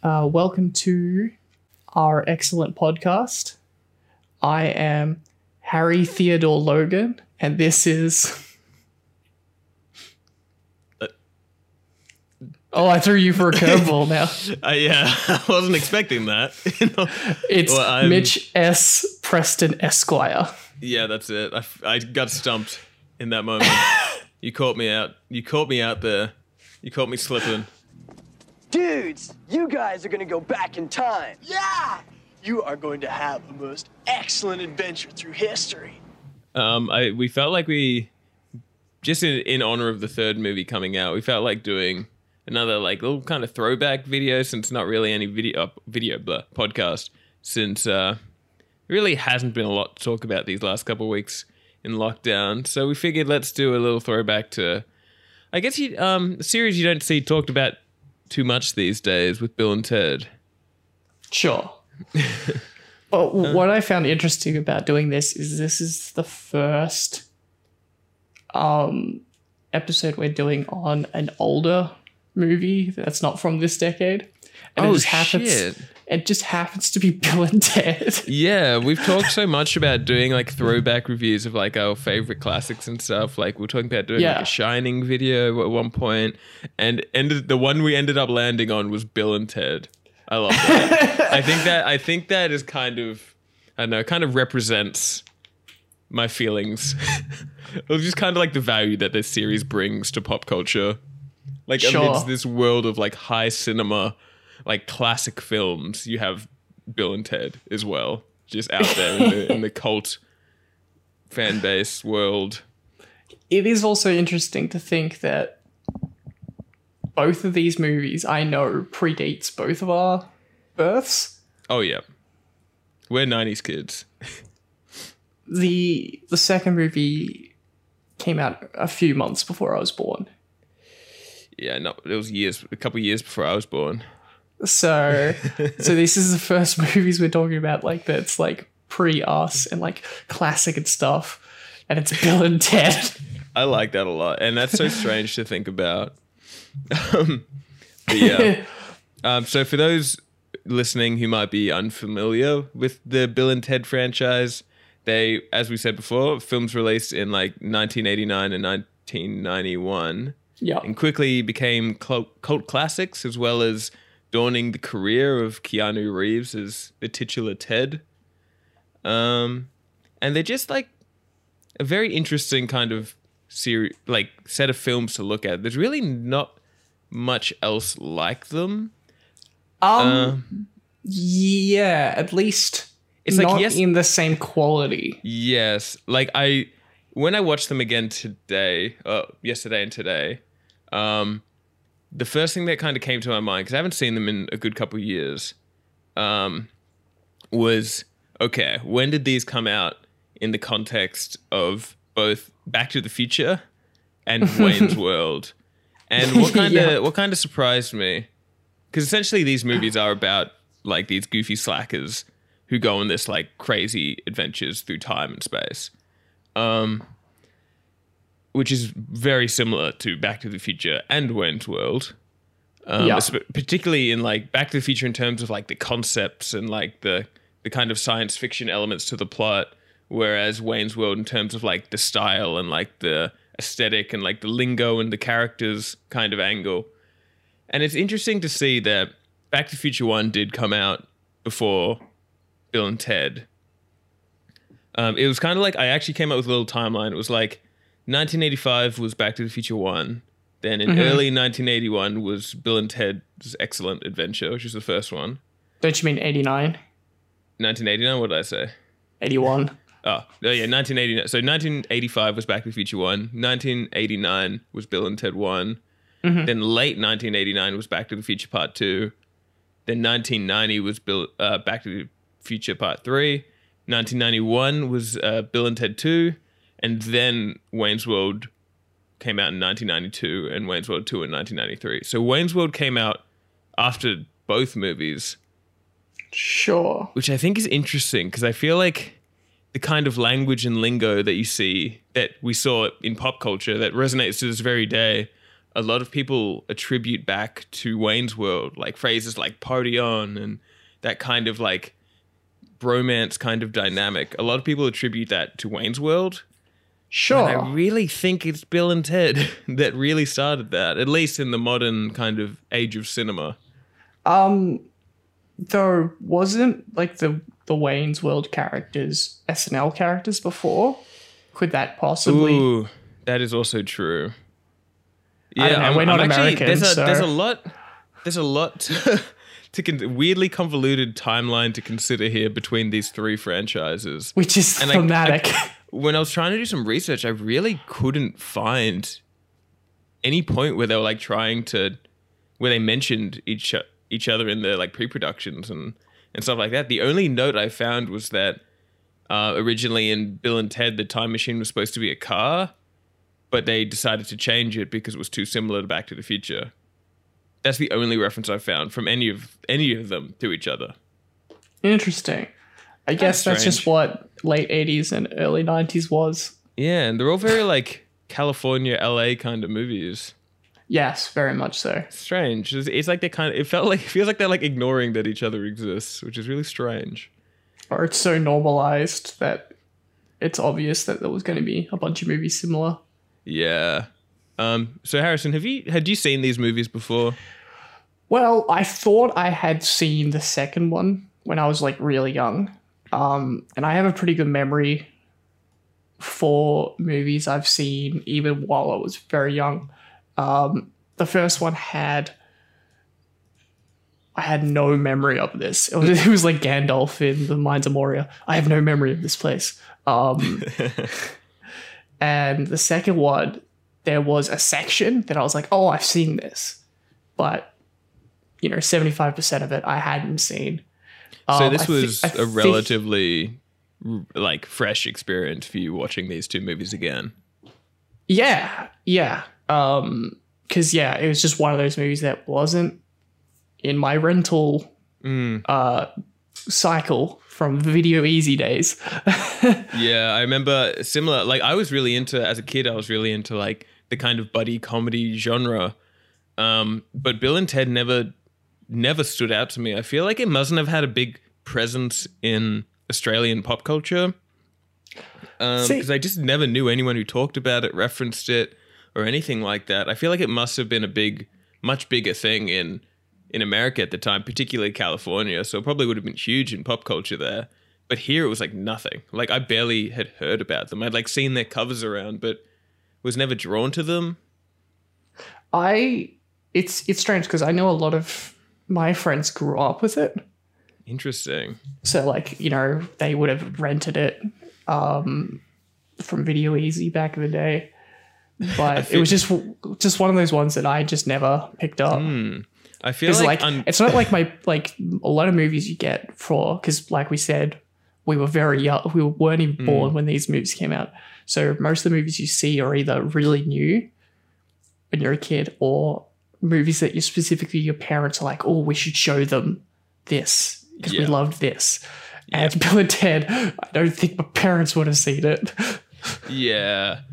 Welcome to our excellent podcast. I am Harry Theodore Logan, and this is... Oh, I threw you for a curveball now. Yeah, I wasn't expecting that. It's Mitch S. Preston Esquire. Yeah, that's it. I got stumped in that moment. You caught me out. You caught me out there. You caught me slipping. Dudes, you guys are gonna go back in time. Yeah! You are going to have the most excellent adventure through history. We felt like we, just in honor of the third movie coming out, we felt like doing another like little kind of throwback video, since not really any podcast, since really hasn't been a lot to talk about these last couple of weeks in lockdown. So we figured let's do a little throwback to, I guess, a series you don't see talked about too much these days with Bill and Ted. Sure. Well, what I found interesting about doing this is the first episode we're doing on an older movie that's not from this decade. And it just happens to be Bill and Ted. Yeah, we've talked so much about doing like throwback reviews of like our favorite classics and stuff. Like we're talking about doing like a Shining video at one point, and the one we ended up landing on was Bill and Ted. I love that. I think that is kind of, I don't know, kind of represents my feelings. It was just kind of like the value that this series brings to pop culture. Like amidst this world of like high cinema, like classic films, you have Bill and Ted as well, just out there in the cult fan base world. It is also interesting to think that both of these movies, I know, predates both of our births. Oh yeah, we're 90s kids. The second movie came out a few months before I was born. Yeah, no, it was a couple of years before I was born. So this is the first movies we're talking about, like, that's like pre-us and like classic and stuff, and it's Bill and Ted. I like that a lot, and that's so strange to think about. But yeah. So for those listening who might be unfamiliar with the Bill and Ted franchise, they, as we said before, films released in like 1989 and 1991. Yeah. And quickly became cult classics, as well as dawning the career of Keanu Reeves as the titular Ted. And they're just like a very interesting kind of series, like set of films to look at. There's really not much else like them. Yeah, at least it's not like, yes, in the same quality. Yes. Like when I watched them again yesterday and today, the first thing that kind of came to my mind, because I haven't seen them in a good couple of years, was, okay, when did these come out in the context of both Back to the Future and Wayne's World? And what kind of surprised me, because essentially these movies are about like these goofy slackers who go on this like crazy adventures through time and space. Which is very similar to Back to the Future and Wayne's World. Particularly in like Back to the Future in terms of like the concepts and like the kind of science fiction elements to the plot, whereas Wayne's World in terms of like the style and like the aesthetic and like the lingo and the characters kind of angle. And it's interesting to see that Back to the Future 1 did come out before Bill and Ted. It was kind of like, I actually came up with a little timeline. It was like 1985 was Back to the Future 1. Then in early 1981 was Bill and Ted's Excellent Adventure, which is the first one. Don't you mean 89? 1989, what did I say? 81. Oh, yeah, 1989. So 1985 was Back to the Future 1. 1989 was Bill and Ted 1. Mm-hmm. Then late 1989 was Back to the Future Part 2. Then 1990 was Back to the Future Part 3. 1991 was Bill and Ted 2. And then Wayne's World came out in 1992 and Wayne's World 2 in 1993. So Wayne's World came out after both movies. Sure. Which I think is interesting because I feel like the kind of language and lingo that you see, that we saw in pop culture that resonates to this very day, a lot of people attribute back to Wayne's World, like phrases like party on and that kind of like bromance kind of dynamic. A lot of people attribute that to Wayne's World. Sure. And I really think it's Bill and Ted that really started that, at least in the modern kind of age of cinema. Though wasn't like the Wayne's World characters SNL characters before? Could that possibly? Ooh, that is also true. I don't know, we're not American, there's so- a lot to weirdly convoluted timeline to consider here between these three franchises. Which is And thematic. When I was trying to do some research, I really couldn't find any point where they were like where they mentioned each other in their like pre-productions and stuff like that. The only note I found was that originally in Bill and Ted, the time machine was supposed to be a car, but they decided to change it because it was too similar to Back to the Future. That's the only reference I found from any of them to each other. Interesting. I guess that's just what late 80s and early 90s was. Yeah, and they're all very like California, LA kind of movies. Yes, very much so. Strange. It's like it feels like they're like ignoring that each other exists, which is really strange. Or it's so normalized that it's obvious that there was going to be a bunch of movies similar. Yeah. So Harrison, had you seen these movies before? Well, I thought I had seen the second one when I was like really young. And I have a pretty good memory for movies I've seen even while I was very young. The first one I had no memory of this. It was like Gandalf in the Mines of Moria. I have no memory of this place. And the second one, there was a section that I was like, oh, I've seen this. But, 75% of it I hadn't seen. So this was a relatively like fresh experience for you watching these two movies again. Yeah. Because, it was just one of those movies that wasn't in my rental cycle from Video Easy days. Yeah, I remember similar. Like I was really into, as a kid, like the kind of buddy comedy genre. But Bill and Ted never stood out to me. I feel like it mustn't have had a big presence in Australian pop culture. Because I just never knew anyone who talked about it, referenced it, or anything like that. I feel like it must have been a much bigger thing in America at the time, particularly California. So it probably would have been huge in pop culture there. But here it was like nothing. Like I barely had heard about them. I'd like seen their covers around, but was never drawn to them. It's strange because I know a lot of my friends grew up with it. Interesting. So like, they would have rented it from Video Easy back in the day. But it was just one of those ones that I just never picked up. I feel like it's not like a lot of movies you get because like we said, we were very young. We weren't even born when these movies came out. So most of the movies you see are either really new when you're a kid or movies that your parents are like, oh, we should show them this because we loved this. Yeah. And Bill and Ted, I don't think my parents would have seen it. Yeah.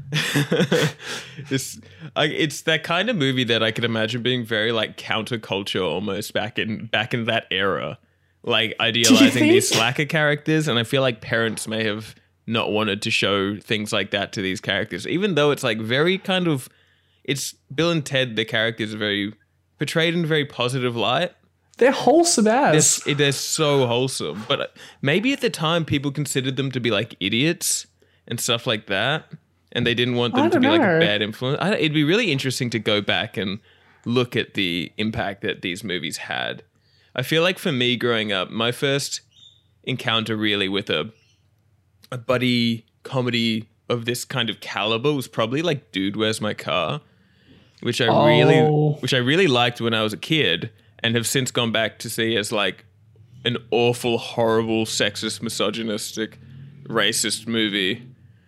It's that kind of movie that I could imagine being very like counterculture almost back in that era. Like idealizing these slacker characters, and I feel like parents may have not wanted to show things like that to these characters, even though it's like very kind of it's Bill and Ted, the characters are very portrayed in a very positive light. They're wholesome as. They're so wholesome. But maybe at the time people considered them to be like idiots and stuff like that. And they didn't want them to be like a bad influence. It'd be really interesting to go back and look at the impact that these movies had. I feel like for me growing up, my first encounter really with a buddy comedy of this kind of caliber was probably like Dude, Where's My Car? Which I really liked when I was a kid and have since gone back to see as like an awful, horrible, sexist, misogynistic, racist movie.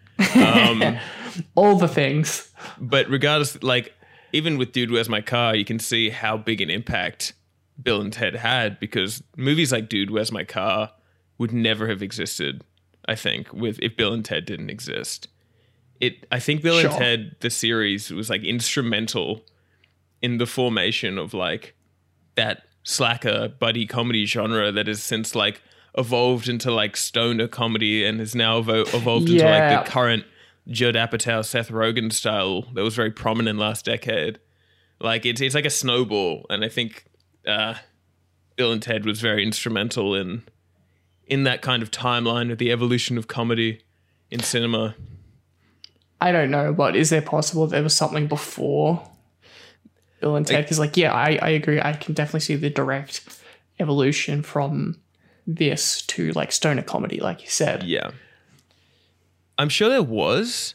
All the things. But regardless, like even with Dude, Where's My Car? You can see how big an impact Bill and Ted had because movies like Dude, Where's My Car? Would never have existed, I think, if Bill and Ted didn't exist. I think Bill and Ted, the series, was like instrumental in the formation of like that slacker buddy comedy genre that has since like evolved into like stoner comedy and has now evolved into like the current Judd Apatow, Seth Rogen style that was very prominent last decade. Like it's like a snowball, and I think Bill and Ted was very instrumental in that kind of timeline of the evolution of comedy in cinema. I don't know, but is there possible there was something before Bill and Ted? Because I agree. I can definitely see the direct evolution from this to like stoner comedy, like you said. Yeah. I'm sure there was.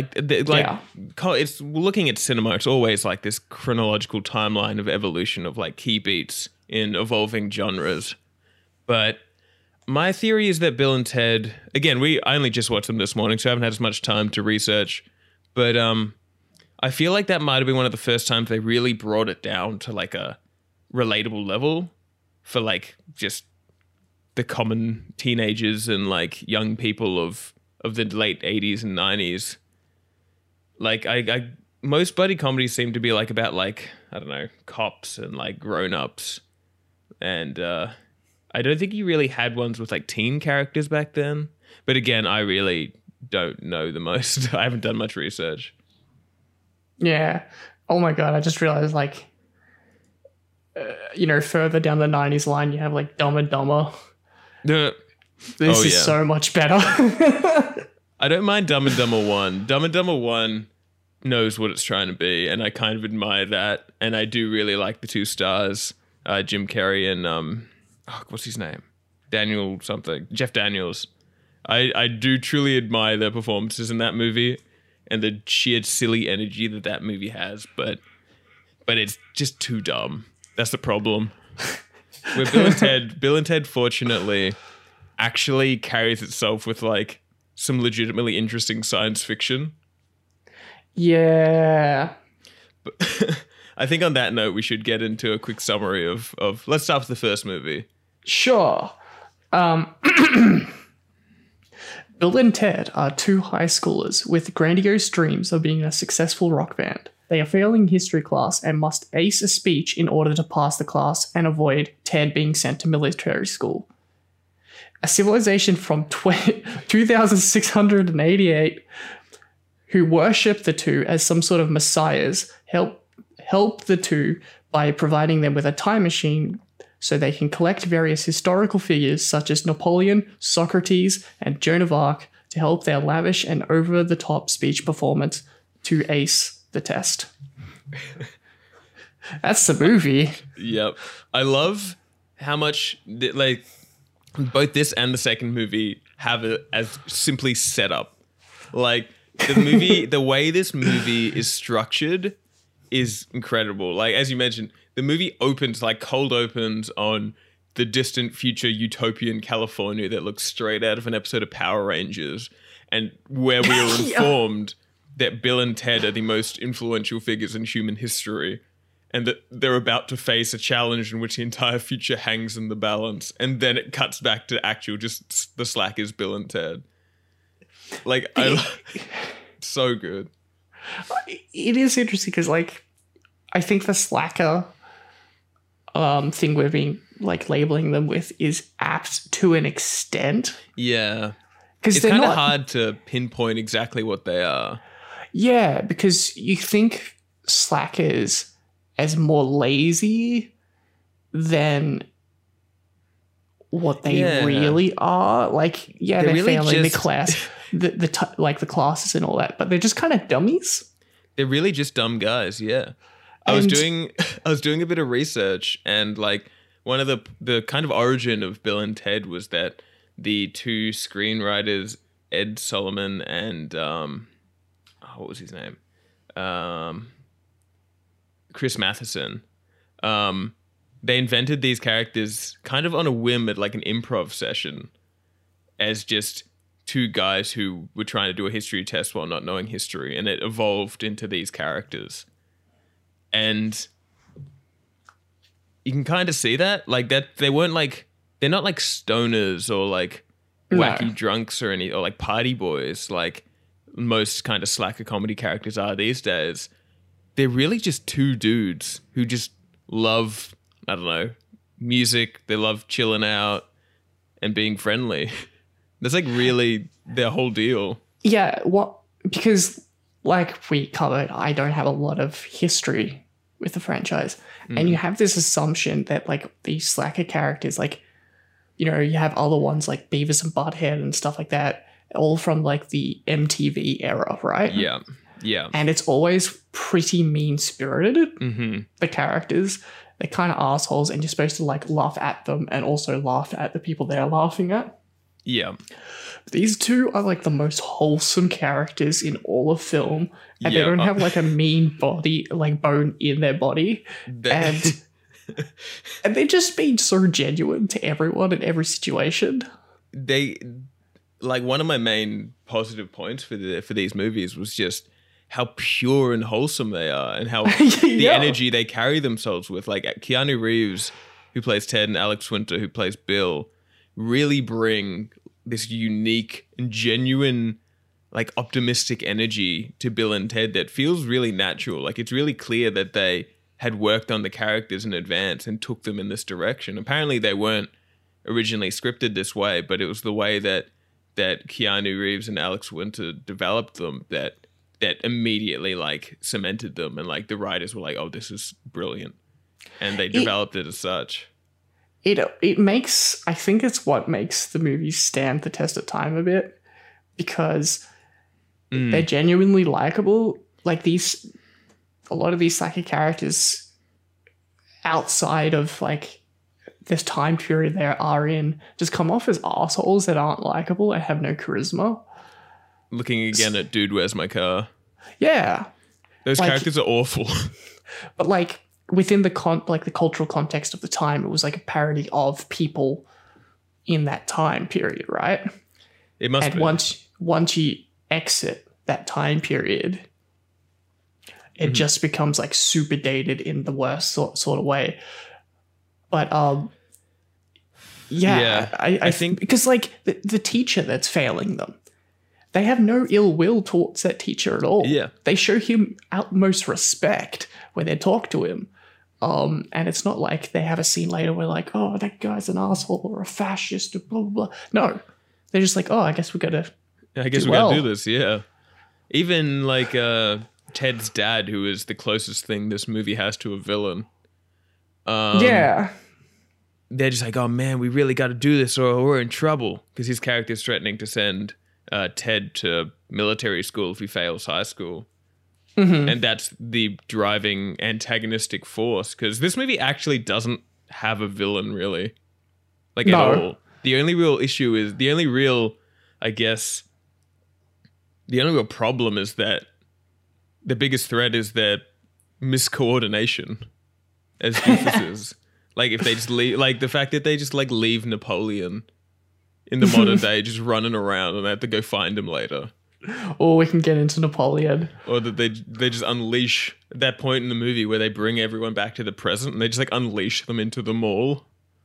It's looking at cinema, it's always like this chronological timeline of evolution of like key beats in evolving genres. But my theory is that Bill and Ted, again, I only just watched them this morning, so I haven't had as much time to research. But I feel like that might have been one of the first times they really brought it down to like a relatable level for like just the common teenagers and like young people of the late 80s and 90s. Like most buddy comedies seem to be like about like, I don't know, cops and like grown-ups. And I don't think you really had ones with like teen characters back then. But again, I really don't know the most. I haven't done much research. Yeah. Oh my God. I just realized like, further down the 90s line, you have like Dumb and Dumber. This is so much better. I don't mind Dumb and Dumber 1. Dumb and Dumber 1 knows what it's trying to be, and I kind of admire that. And I do really like the two stars, Jim Carrey and what's his name? Daniel something. Jeff Daniels. I do truly admire their performances in that movie and the sheer silly energy that movie has, but it's just too dumb. That's the problem. Where Bill and Ted fortunately actually carries itself with like some legitimately interesting science fiction. Yeah. But I think on that note, we should get into a quick summary of let's start with the first movie. Sure. Bill and Ted are two high schoolers with grandiose dreams of being a successful rock band. They are failing history class and must ace a speech in order to pass the class and avoid Ted being sent to military school. A civilization from 2688 who worship the two as some sort of messiahs help the two by providing them with a time machine so they can collect various historical figures such as Napoleon, Socrates, and Joan of Arc to help their lavish and over-the-top speech performance to ace the test. That's the movie. Yep. I love how much like both this and the second movie have it as simply set up. Like the movie, the way this movie is structured is incredible. Like as you mentioned, the movie opens like cold opens on the distant future utopian California that looks straight out of an episode of Power Rangers, and where we are informed that Bill and Ted are the most influential figures in human history, and that they're about to face a challenge in which the entire future hangs in the balance. And then it cuts back to actual just the slackers, Bill and Ted. Like, so good. It is interesting because, like, I think the slacker thing we're being like labeling them with is apt to an extent. Yeah, because it's kind of hard to pinpoint exactly what they are. Yeah, because you think slackers as more lazy than what they really are. Like, yeah, they're really failing the class, the classes and all that, but they're just kind of dummies. They're really just dumb guys. Yeah, I was doing a bit of research, and like one of the kind of origin of Bill and Ted was that the two screenwriters, Ed Solomon and what was his name? Chris Matheson. They invented these characters kind of on a whim at like an improv session as just two guys who were trying to do a history test while not knowing history, and it evolved into these characters. And you can kind of see that, like that they're not like stoners or like wacky drunks or like party boys like most kind of slacker comedy characters are these days. they're really just two dudes who just love, I don't know, music. They love chilling out and being friendly. That's like really their whole deal. Yeah, because like we covered, I don't have a lot of history with the franchise. And you have this assumption that like these slacker characters, like, you know, you have other ones like Beavis and Butthead and stuff like that, all from like the MTV era, right? Yeah. Yeah. And it's always pretty mean-spirited, the characters. They're kind of assholes, and you're supposed to like laugh at them and also laugh at the people they're laughing at. Yeah. These two are like the most wholesome characters in all of film, and they don't have like a mean body, like bone in their body, and they're just being so genuine to everyone in every situation. They like one of my main positive points for these movies was just how pure and wholesome they are, and how the energy they carry themselves with. Like Keanu Reeves, who plays Ted, and Alex Winter, who plays Bill, really bring this unique and genuine, like optimistic energy to Bill and Ted that feels really natural. Like it's really clear that they had worked on the characters in advance and took them in this direction. Apparently they weren't originally scripted this way, but it was the way that Keanu Reeves and Alex Winter developed them that immediately like cemented them, and like the writers were like, oh, this is brilliant, and they developed it as such. It makes, I think it's what makes the movies stand the test of time a bit, because they're genuinely likable. Like a lot of these slacker characters outside of like this time period they are in just come off as assholes that aren't likable and have no charisma. Looking again at Dude, Where's My Car? Yeah. Those characters are awful. But like within the the cultural context of the time, it was like a parody of people in that time period, right? It must be. Once you exit that time period, it just becomes like super dated in the worst sort of way. But I think because like the teacher that's failing them, they have no ill will towards that teacher at all. Yeah. They show him utmost respect when they talk to him. And it's not like they have a scene later where like, oh, that guy's an asshole or a fascist or blah, blah, blah. No. They're just like, oh, I guess we gotta do this, yeah. Even like Ted's dad, who is the closest thing this movie has to a villain. Yeah. They're just like, oh man, we really got to do this or we're in trouble, because his character's threatening to send Ted to military school if he fails high school. And that's the driving antagonistic force, because this movie actually doesn't have a villain really, like at all. The only real issue is the only real problem is that the biggest threat is their miscoordination as doofuses. Like if they just leave, like the fact that they just like leave Napoleon in the modern day just running around and they have to go find him later. Or we can get into Napoleon. Or that they just unleash at that point in the movie where they bring everyone back to the present and they just like unleash them into the mall.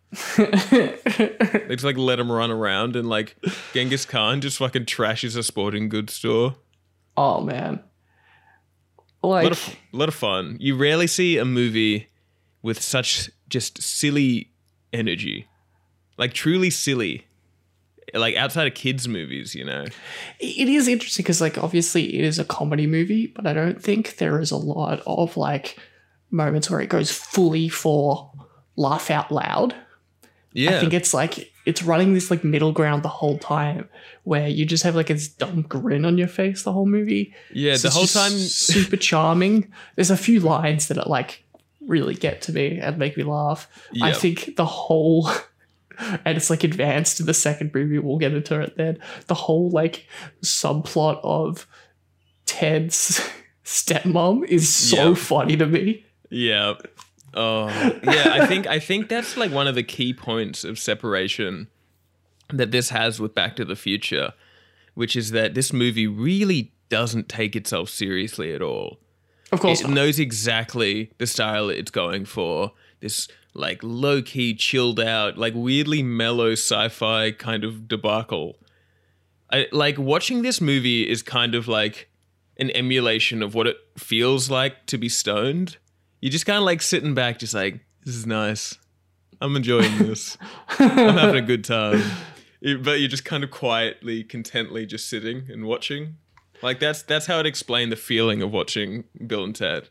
They just like let them run around, and like Genghis Khan just fucking trashes a sporting goods store. Oh man. Like a lot of fun. You rarely see a movie with such just silly energy. Like truly silly. Like outside of kids' movies, you know. It is interesting because like obviously it is a comedy movie, but I don't think there is a lot of like moments where it goes fully for laugh out loud. Yeah. I think it's like it's running this like middle ground the whole time where you just have like this dumb grin on your face the whole movie. Yeah, so the whole time super charming. There's a few lines that are like really get to me and make me laugh. Yep. I think the whole and it's like advanced in the second movie, we'll get into it then. The whole like subplot of Ted's stepmom is so funny to me. Yeah. Oh, yeah, I think that's like one of the key points of separation that this has with Back to the Future, which is that this movie really doesn't take itself seriously at all. Of course it knows exactly the style it's going for. This like low-key, chilled out, like weirdly mellow sci-fi kind of debacle. Like watching this movie is kind of like an emulation of what it feels like to be stoned. You're just kind of like sitting back, just like, this is nice. I'm enjoying this. I'm having a good time. But you're just kind of quietly, contently just sitting and watching. Like that's how I'd explain the feeling of watching Bill and Ted.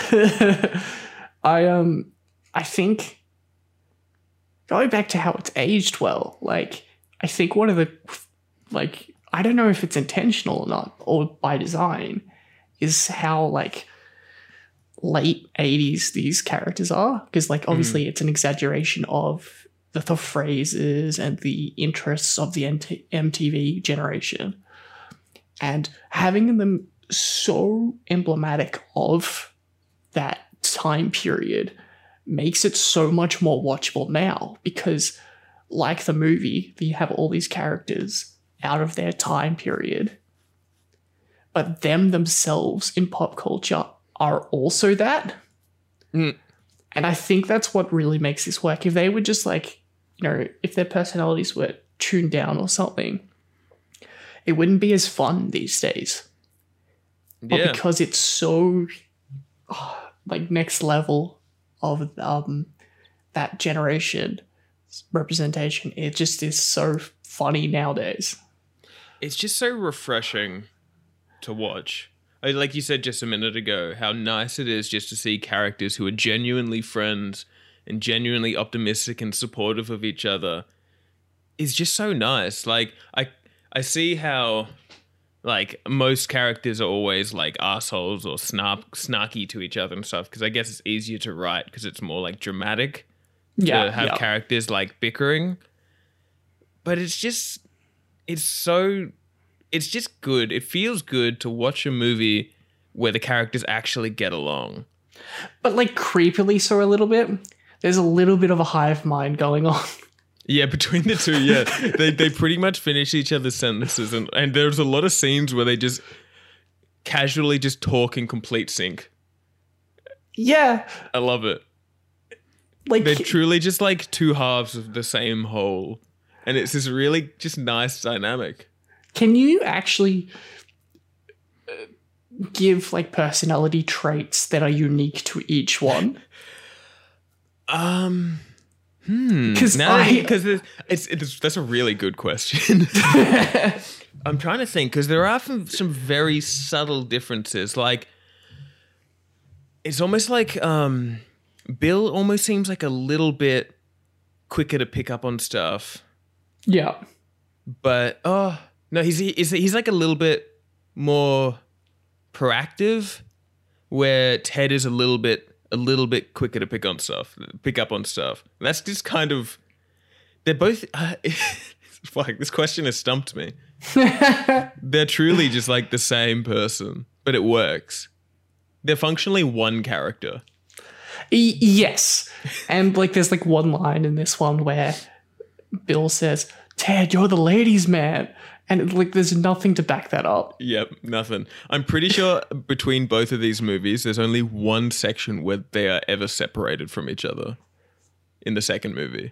I think going back to how it's aged well, like I think one of the, like, I don't know if it's intentional or not or by design, is how like late 80s these characters are, because like obviously it's an exaggeration of the phrases and the interests of the MTV generation, and having them so emblematic of that time period makes it so much more watchable now, because like the movie, you have all these characters out of their time period, but them themselves in pop culture are also that. And I think that's what really makes this work. If they were just like, you know, if their personalities were tuned down or something, it wouldn't be as fun these days. But because it's so like next level of that generation representation, it just is so funny nowadays. It's just so refreshing to watch. Like you said just a minute ago, how nice it is just to see characters who are genuinely friends and genuinely optimistic and supportive of each other is just so nice. Like I see how like most characters are always like assholes or snarky to each other and stuff, because I guess it's easier to write because it's more like dramatic to have characters like bickering. But it's just good. It feels good to watch a movie where the characters actually get along. But like creepily so a little bit. There's a little bit of a hive mind going on. Yeah, between the two, yeah. they pretty much finish each other's sentences, and there's a lot of scenes where they just casually just talk in complete sync. Yeah. I love it. Like they're truly just like two halves of the same whole. And it's this really just nice dynamic. Can you actually give like personality traits that are unique to each one? Because that's a really good question. I'm trying to think, because there are some very subtle differences. Like, it's almost like Bill almost seems like a little bit quicker to pick up on stuff. Yeah, but no, he's like a little bit more proactive, where Ted is a little bit quicker to pick up on stuff. That's just kind of, they're both, fuck, this question has stumped me. They're truly just like the same person, but it works. They're functionally one character. Yes. And like there's like one line in this one where Bill says, "Ted, you're the ladies' man." And like, there's nothing to back that up. Yep, nothing. I'm pretty sure between both of these movies, there's only one section where they are ever separated from each other in the second movie.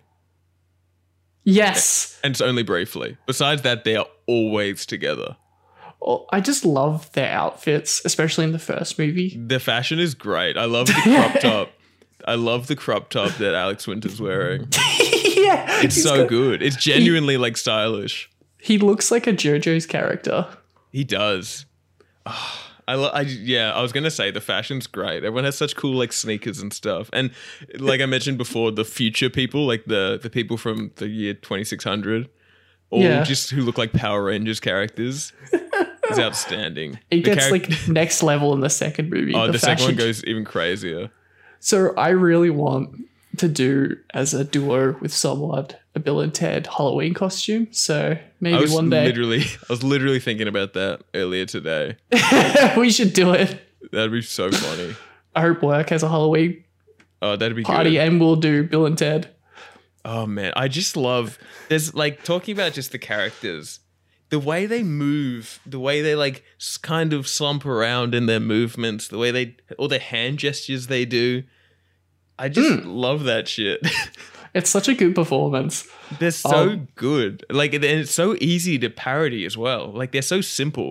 Yes. And it's only briefly. Besides that, they are always together. Oh, I just love their outfits, especially in the first movie. The fashion is great. I love the crop top. I love the crop top that Alex Winter's wearing. Yeah. It's so good. It's genuinely like stylish. He looks like a JoJo's character. He does. Oh, I was going to say the fashion's great. Everyone has such cool like sneakers and stuff. And like I mentioned before, the future people, like the people from the year 2600, all just who look like Power Rangers characters, is outstanding. It gets like next level in the second movie. Oh, the second one goes even crazier. So I really want to do as a duo with someone a Bill and Ted Halloween costume. So maybe one day. I was literally thinking about that earlier today. We should do it. That'd be so funny. I hope work has a Halloween that'd be party good. And we'll do Bill and Ted. Oh man, I just love, there's like talking about just the characters, the way they move, the way they like kind of slump around in their movements, the way all the hand gestures they do. I just love that shit. It's such a good performance. They're so good. Like, and it's so easy to parody as well. Like, they're so simple.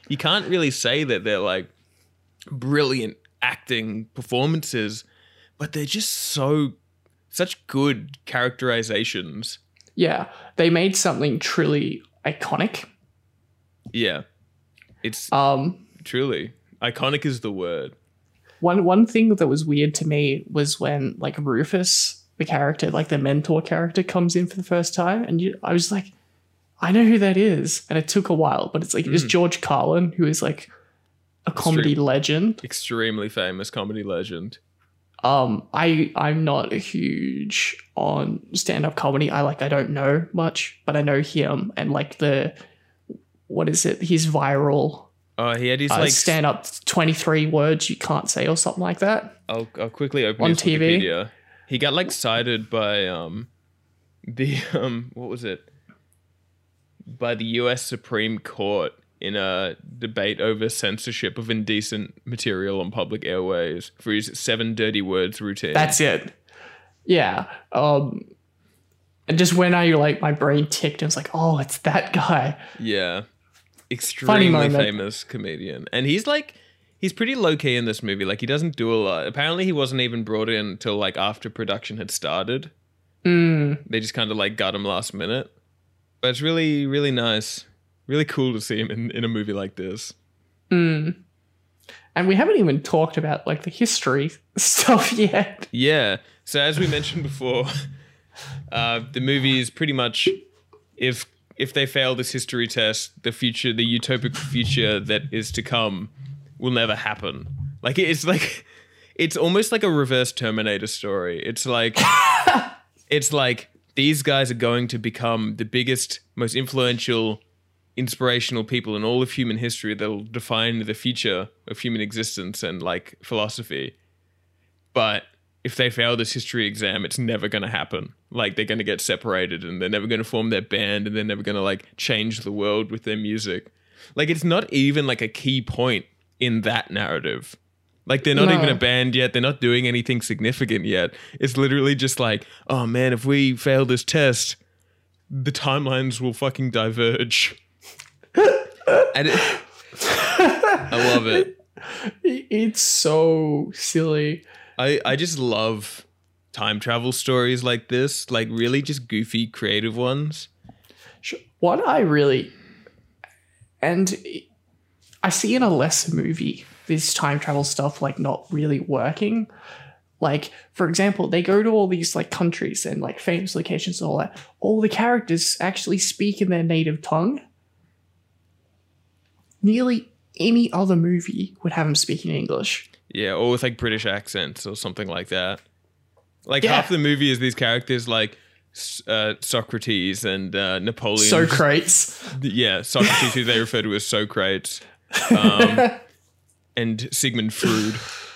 you can't really say that they're like brilliant acting performances, but they're just such good characterizations. Yeah, they made something truly iconic. Yeah, it's truly iconic is the word. One thing that was weird to me was when like Rufus, the character, like the mentor character, comes in for the first time, and I was like, I know who that is, and it took a while, but it's like it's George Carlin, who is like a comedy legend, extremely famous comedy legend. I'm not a huge on stand-up comedy. I don't know much, but I know him and like his viral. He had his stand up 23 words you can't say or something like that. I'll quickly open on his TV. Wikipedia. He got like cited by what was it? By the US Supreme Court in a debate over censorship of indecent material on public airways for his 7 dirty words routine. That's it. Yeah. And just when my brain ticked, and it's like, oh, it's that guy. Yeah. Extremely famous comedian. And he's pretty low-key in this movie. Like, he doesn't do a lot. Apparently, he wasn't even brought in until like after production had started. They just kind of like got him last minute. But it's really, really nice. Really cool to see him in a movie like this. And we haven't even talked about like the history stuff yet. Yeah. So as we mentioned before, the movie is pretty much if they fail this history test, the utopic future that is to come will never happen. Like it's almost like a reverse Terminator story. It's like these guys are going to become the biggest, most influential, inspirational people in all of human history that will define the future of human existence and like philosophy. But if they fail this history exam, it's never going to happen. Like, they're going to get separated and they're never going to form their band and they're never going to like change the world with their music. Like, it's not even like a key point in that narrative. Like, they're not even a band yet. They're not doing anything significant yet. It's literally just like, oh man, if we fail this test, the timelines will fucking diverge. And I love it. It's so silly. I just love time travel stories like this, like really just goofy, creative ones. What and I see in a lesser movie this time travel stuff like not really working. Like, for example, they go to all these like countries and like famous locations and all that. All the characters actually speak in their native tongue. Nearly any other movie would have them speaking English. Yeah, or with like British accents or something like that. Like half the movie is these characters like Socrates and Napoleon. Socrates. Yeah, Socrates, who they refer to as Socrates. And Sigmund Freud.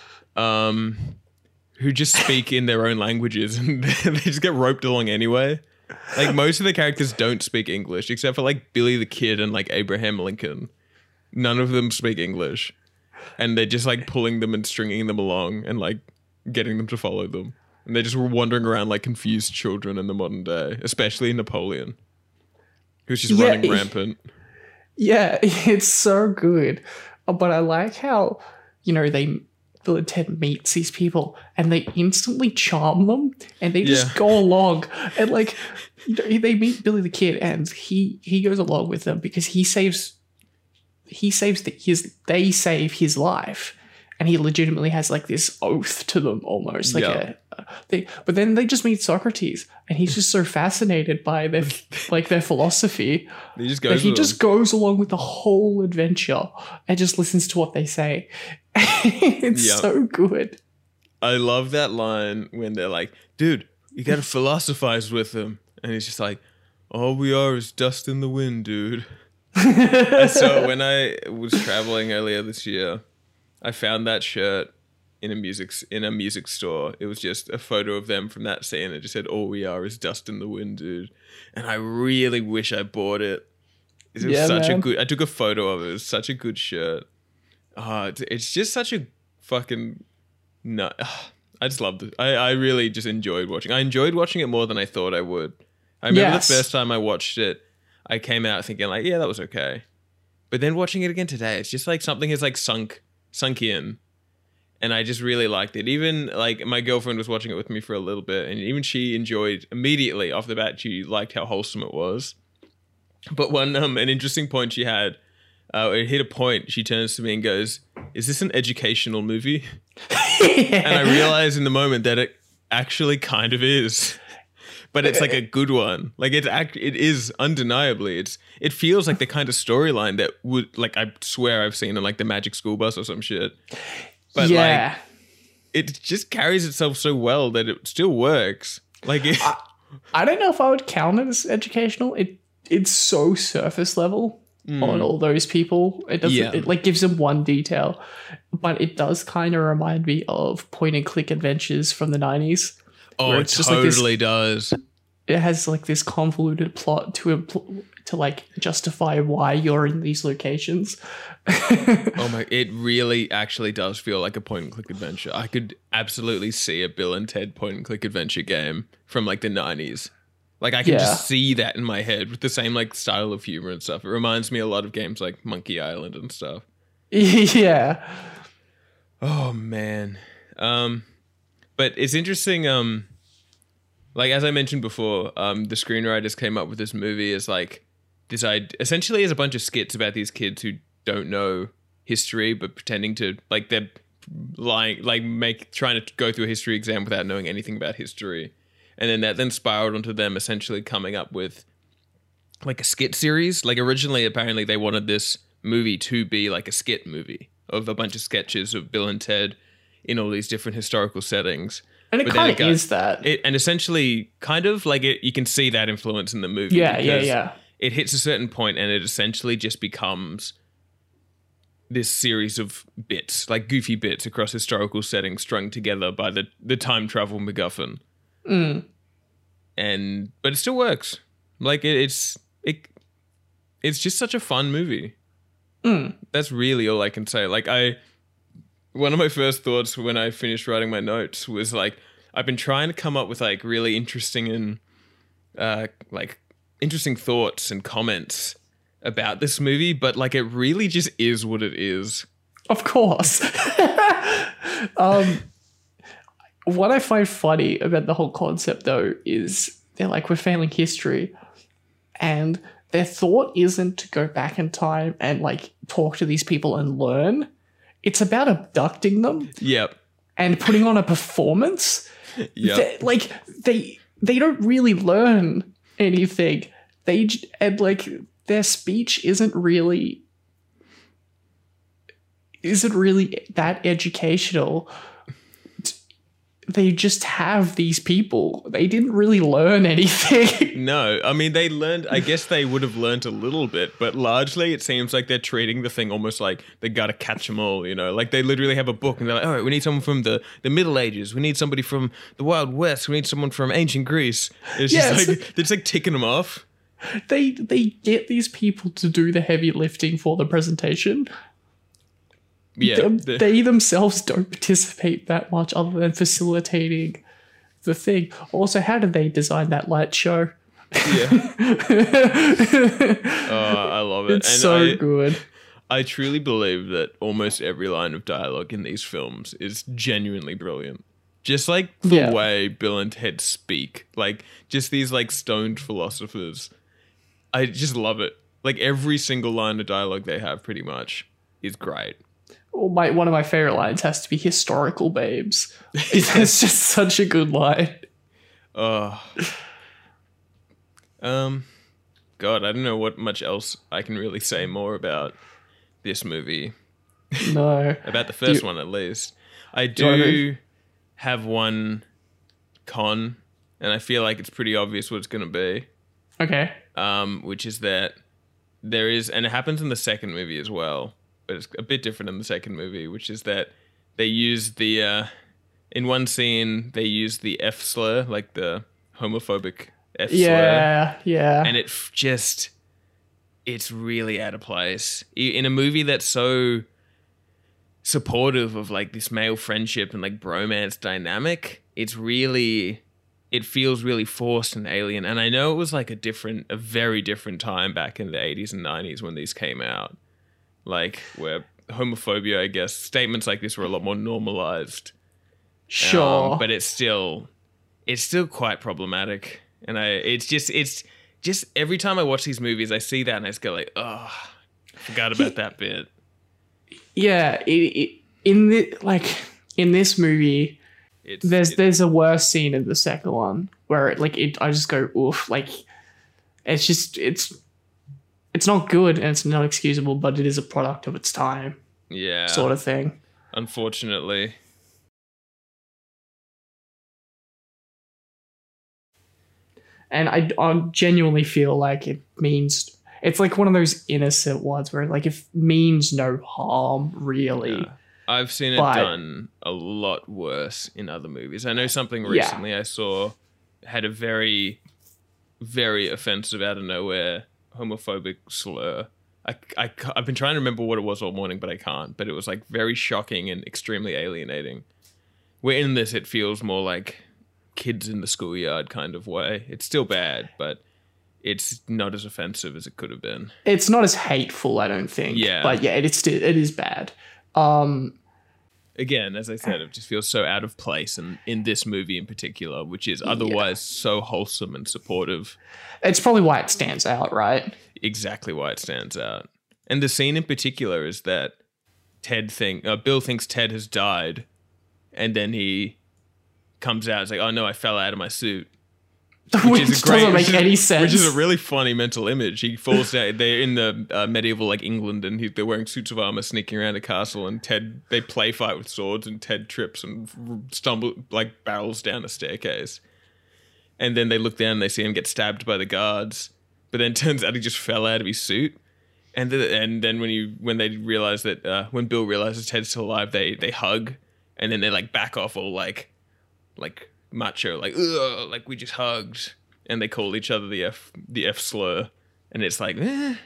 Who just speak in their own languages and they just get roped along anyway. Like, most of the characters don't speak English, except for like Billy the Kid and like Abraham Lincoln. None of them speak English. And they're just like pulling them and stringing them along and like getting them to follow them. And they're just wandering around like confused children in the modern day, especially Napoleon, who's just running rampant. Yeah, it's so good. But I like how, Bill and Ted meets these people and they instantly charm them and they just go along and like, they meet Billy the Kid and he goes along with them because they save his life, and he legitimately has like this oath to them almost but then they just meet Socrates and he's just so fascinated by their philosophy. He just goes along with the whole adventure and just listens to what they say. It's so good. I love that line when they're like, dude, you gotta philosophize with them, and he's just like, all we are is dust in the wind, dude. And so when I was traveling earlier this year, I found that shirt in a music store. It was just a photo of them from that scene. It just said, all we are is dust in the wind, dude. And I really wish I bought it. It was I took a photo of it. It was such a good shirt. It's just such a fucking nut. I just loved it. I really just enjoyed watching. I enjoyed watching it more than I thought I would. I remember the first time I watched it, I came out thinking like, yeah, that was okay. But then watching it again today, it's just like something has like sunk in. And I just really liked it. Even like my girlfriend was watching it with me for a little bit, and even she enjoyed immediately off the bat. She liked how wholesome it was. But an interesting point she had, it hit a point. She turns to me and goes, "Is this an educational movie?" And I realized in the moment that it actually kind of is. But it's like a good one. Like it is undeniably. It feels like the kind of storyline that would, like, I swear I've seen on like the Magic School Bus or some shit. But like, it just carries itself so well that it still works. Like, I don't know if I would count it as educational. It's so surface level on all those people. It doesn't. It like gives them one detail, but it does kind of remind me of point and click adventures from the 90s. Oh, it totally does. It has like this convoluted plot to like justify why you're in these locations. Oh my! It really actually does feel like a point and click adventure. I could absolutely see a Bill and Ted point and click adventure game from like the 90s. Like I can just see that in my head with the same like style of humor and stuff. It reminds me a lot of games like Monkey Island and stuff. Yeah. Oh man. But it's interesting. Like as I mentioned before, the screenwriters came up with this movie as like this essentially as a bunch of skits about these kids who don't know history, but pretending to like they're lying, like trying to go through a history exam without knowing anything about history, and then that spiraled onto them essentially coming up with like a skit series. Like originally, apparently they wanted this movie to be like a skit movie of a bunch of sketches of Bill and Ted in all these different historical settings. And it kind of is that. And essentially, kind of like you can see that influence in the movie. Yeah. It hits a certain point and it essentially just becomes this series of bits, like goofy bits across historical settings strung together by the time travel MacGuffin. But it still works. Like it's just such a fun movie. That's really all I can say. Like one of my first thoughts when I finished writing my notes was like, I've been trying to come up with like really interesting and like interesting thoughts and comments about this movie, but like it really just is what it is. Of course. What I find funny about the whole concept though is they're like, we're failing history, and their thought isn't to go back in time and like talk to these people and learn. It's about abducting them. Yep. And putting on a performance. Yep. They don't really learn anything. And like their speech isn't really that educational. They just have these people. They didn't really learn anything. No, I mean, they learned, I guess they would have learned a little bit, but largely it seems like they're treating the thing almost like they got to catch them all, you know? Like they literally have a book and they're like, all right, we need someone from the Middle Ages. We need somebody from the Wild West. We need someone from ancient Greece. It's just like, they're just like ticking them off. They get these people to do the heavy lifting for the presentation. Yeah, they themselves don't participate that much other than facilitating the thing. Also, how did they design that light show? Yeah. I love it. It's so good. I truly believe that almost every line of dialogue in these films is genuinely brilliant. Just like the way Bill and Ted speak. Like, just these like stoned philosophers. I just love it. Like, every single line of dialogue they have pretty much is great. Well, one of my favorite lines has to be historical babes. It's just such a good line. God, I don't know what much else I can really say more about this movie. No. About the first one, at least. I do have one con, and I feel like it's pretty obvious what it's going to be. Okay. Which is that there is, and it happens in the second movie as well, but it's a bit different in the second movie, which is that they use the, in one scene, they use the F slur, like the homophobic F slur. Yeah. And it's really out of place. In a movie that's so supportive of like this male friendship and like bromance dynamic, it feels really forced and alien. And I know it was like a very different time back in the 80s and 90s when these came out. like where homophobia, I guess, statements like this were a lot more normalized. Sure. But it's still quite problematic. And it's just every time I watch these movies, I see that and I just go like, oh, I forgot about that bit. Yeah, in this movie, there's a worse scene in the second one where I just go oof, like it's not good and it's not excusable, but it is a product of its time. Yeah, sort of thing. Unfortunately. And I genuinely feel like it's like one of those innocent ones where like it means no harm, really. Yeah. I've seen it done a lot worse in other movies. I know something recently I saw had a very, very offensive, out of nowhere, homophobic slur. I've been trying to remember what it was all morning, but I can't. But it was like very shocking and extremely alienating. Where in this, it feels more like kids in the schoolyard kind of way. It's still bad, but it's not as offensive as it could have been. It's not as hateful, I don't think. Yeah. But yeah, it is bad. Again, as I said, it just feels so out of place in this movie in particular, which is otherwise so wholesome and supportive. It's probably why it stands out, right? Exactly why it stands out. And the scene in particular is that Bill thinks Ted has died, and then he comes out and is like, oh no, I fell out of my suit. Which doesn't make any sense. Which is a really funny mental image. He falls down. They're in the medieval like England, and they're wearing suits of armor, sneaking around a castle. And they play fight with swords, and Ted trips and barrels down a staircase. And then they look down and they see him get stabbed by the guards. But then it turns out he just fell out of his suit. And then when they realize that when Bill realizes Ted's still alive, they hug, and then they like back off all like macho, like, ugh, like we just hugged, and they call each other the F slur, and it's like,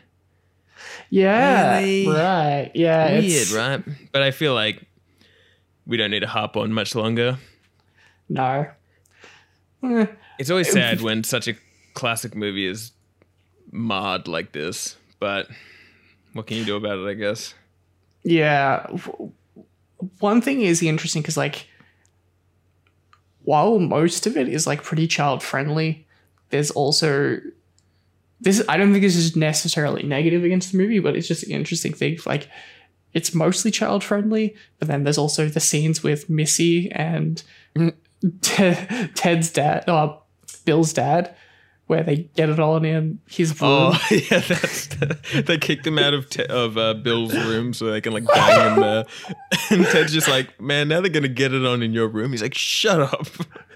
yeah, really? Right, yeah, weird, right? But I feel like we don't need to harp on much longer. No, it's always sad when such a classic movie is marred like this, but what can you do about it, I guess? Yeah, one thing is interesting because like, while most of it is like pretty child friendly, there's also this. I don't think this is necessarily negative against the movie, but it's just an interesting thing. Like, it's mostly child friendly, but then there's also the scenes with Missy and Ted's dad, Bill's dad, where they get it on in his room. Oh yeah, they kicked him out of Bill's room so they can like bang him there. And Ted's just like, man, now they're gonna get it on in your room. He's like, shut up.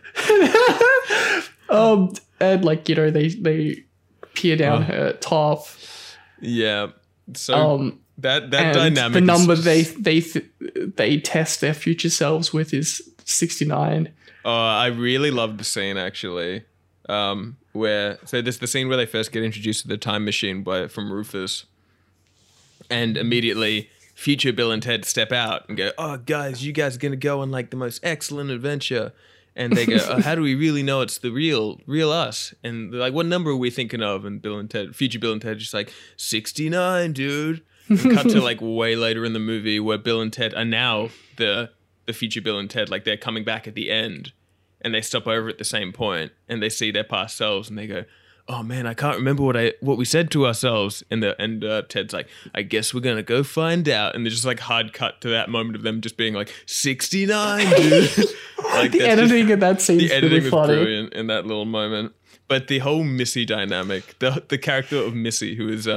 And like, you know, they peer down her top. Yeah. So that dynamic. The number they test their future selves with is 69. I really love the scene actually. There's the scene where they first get introduced to the time machine from Rufus, and immediately future Bill and Ted step out and go, oh guys, you guys are gonna go on like the most excellent adventure, and they go, oh, how do we really know it's the real us? And they're like, what number are we thinking of? And future Bill and Ted just like, 69, dude. And cut to like way later in the movie where Bill and Ted are now the future Bill and Ted, like they're coming back at the end. And they stop over at the same point, and they see their past selves, and they go, "Oh man, I can't remember what we said to ourselves." And Ted's like, "I guess we're gonna go find out." And there's just like hard cut to that moment of them just being like, 69, dude. Like, the editing of that scene is really funny. Was brilliant in that little moment. But the whole Missy dynamic, the character of Missy, who is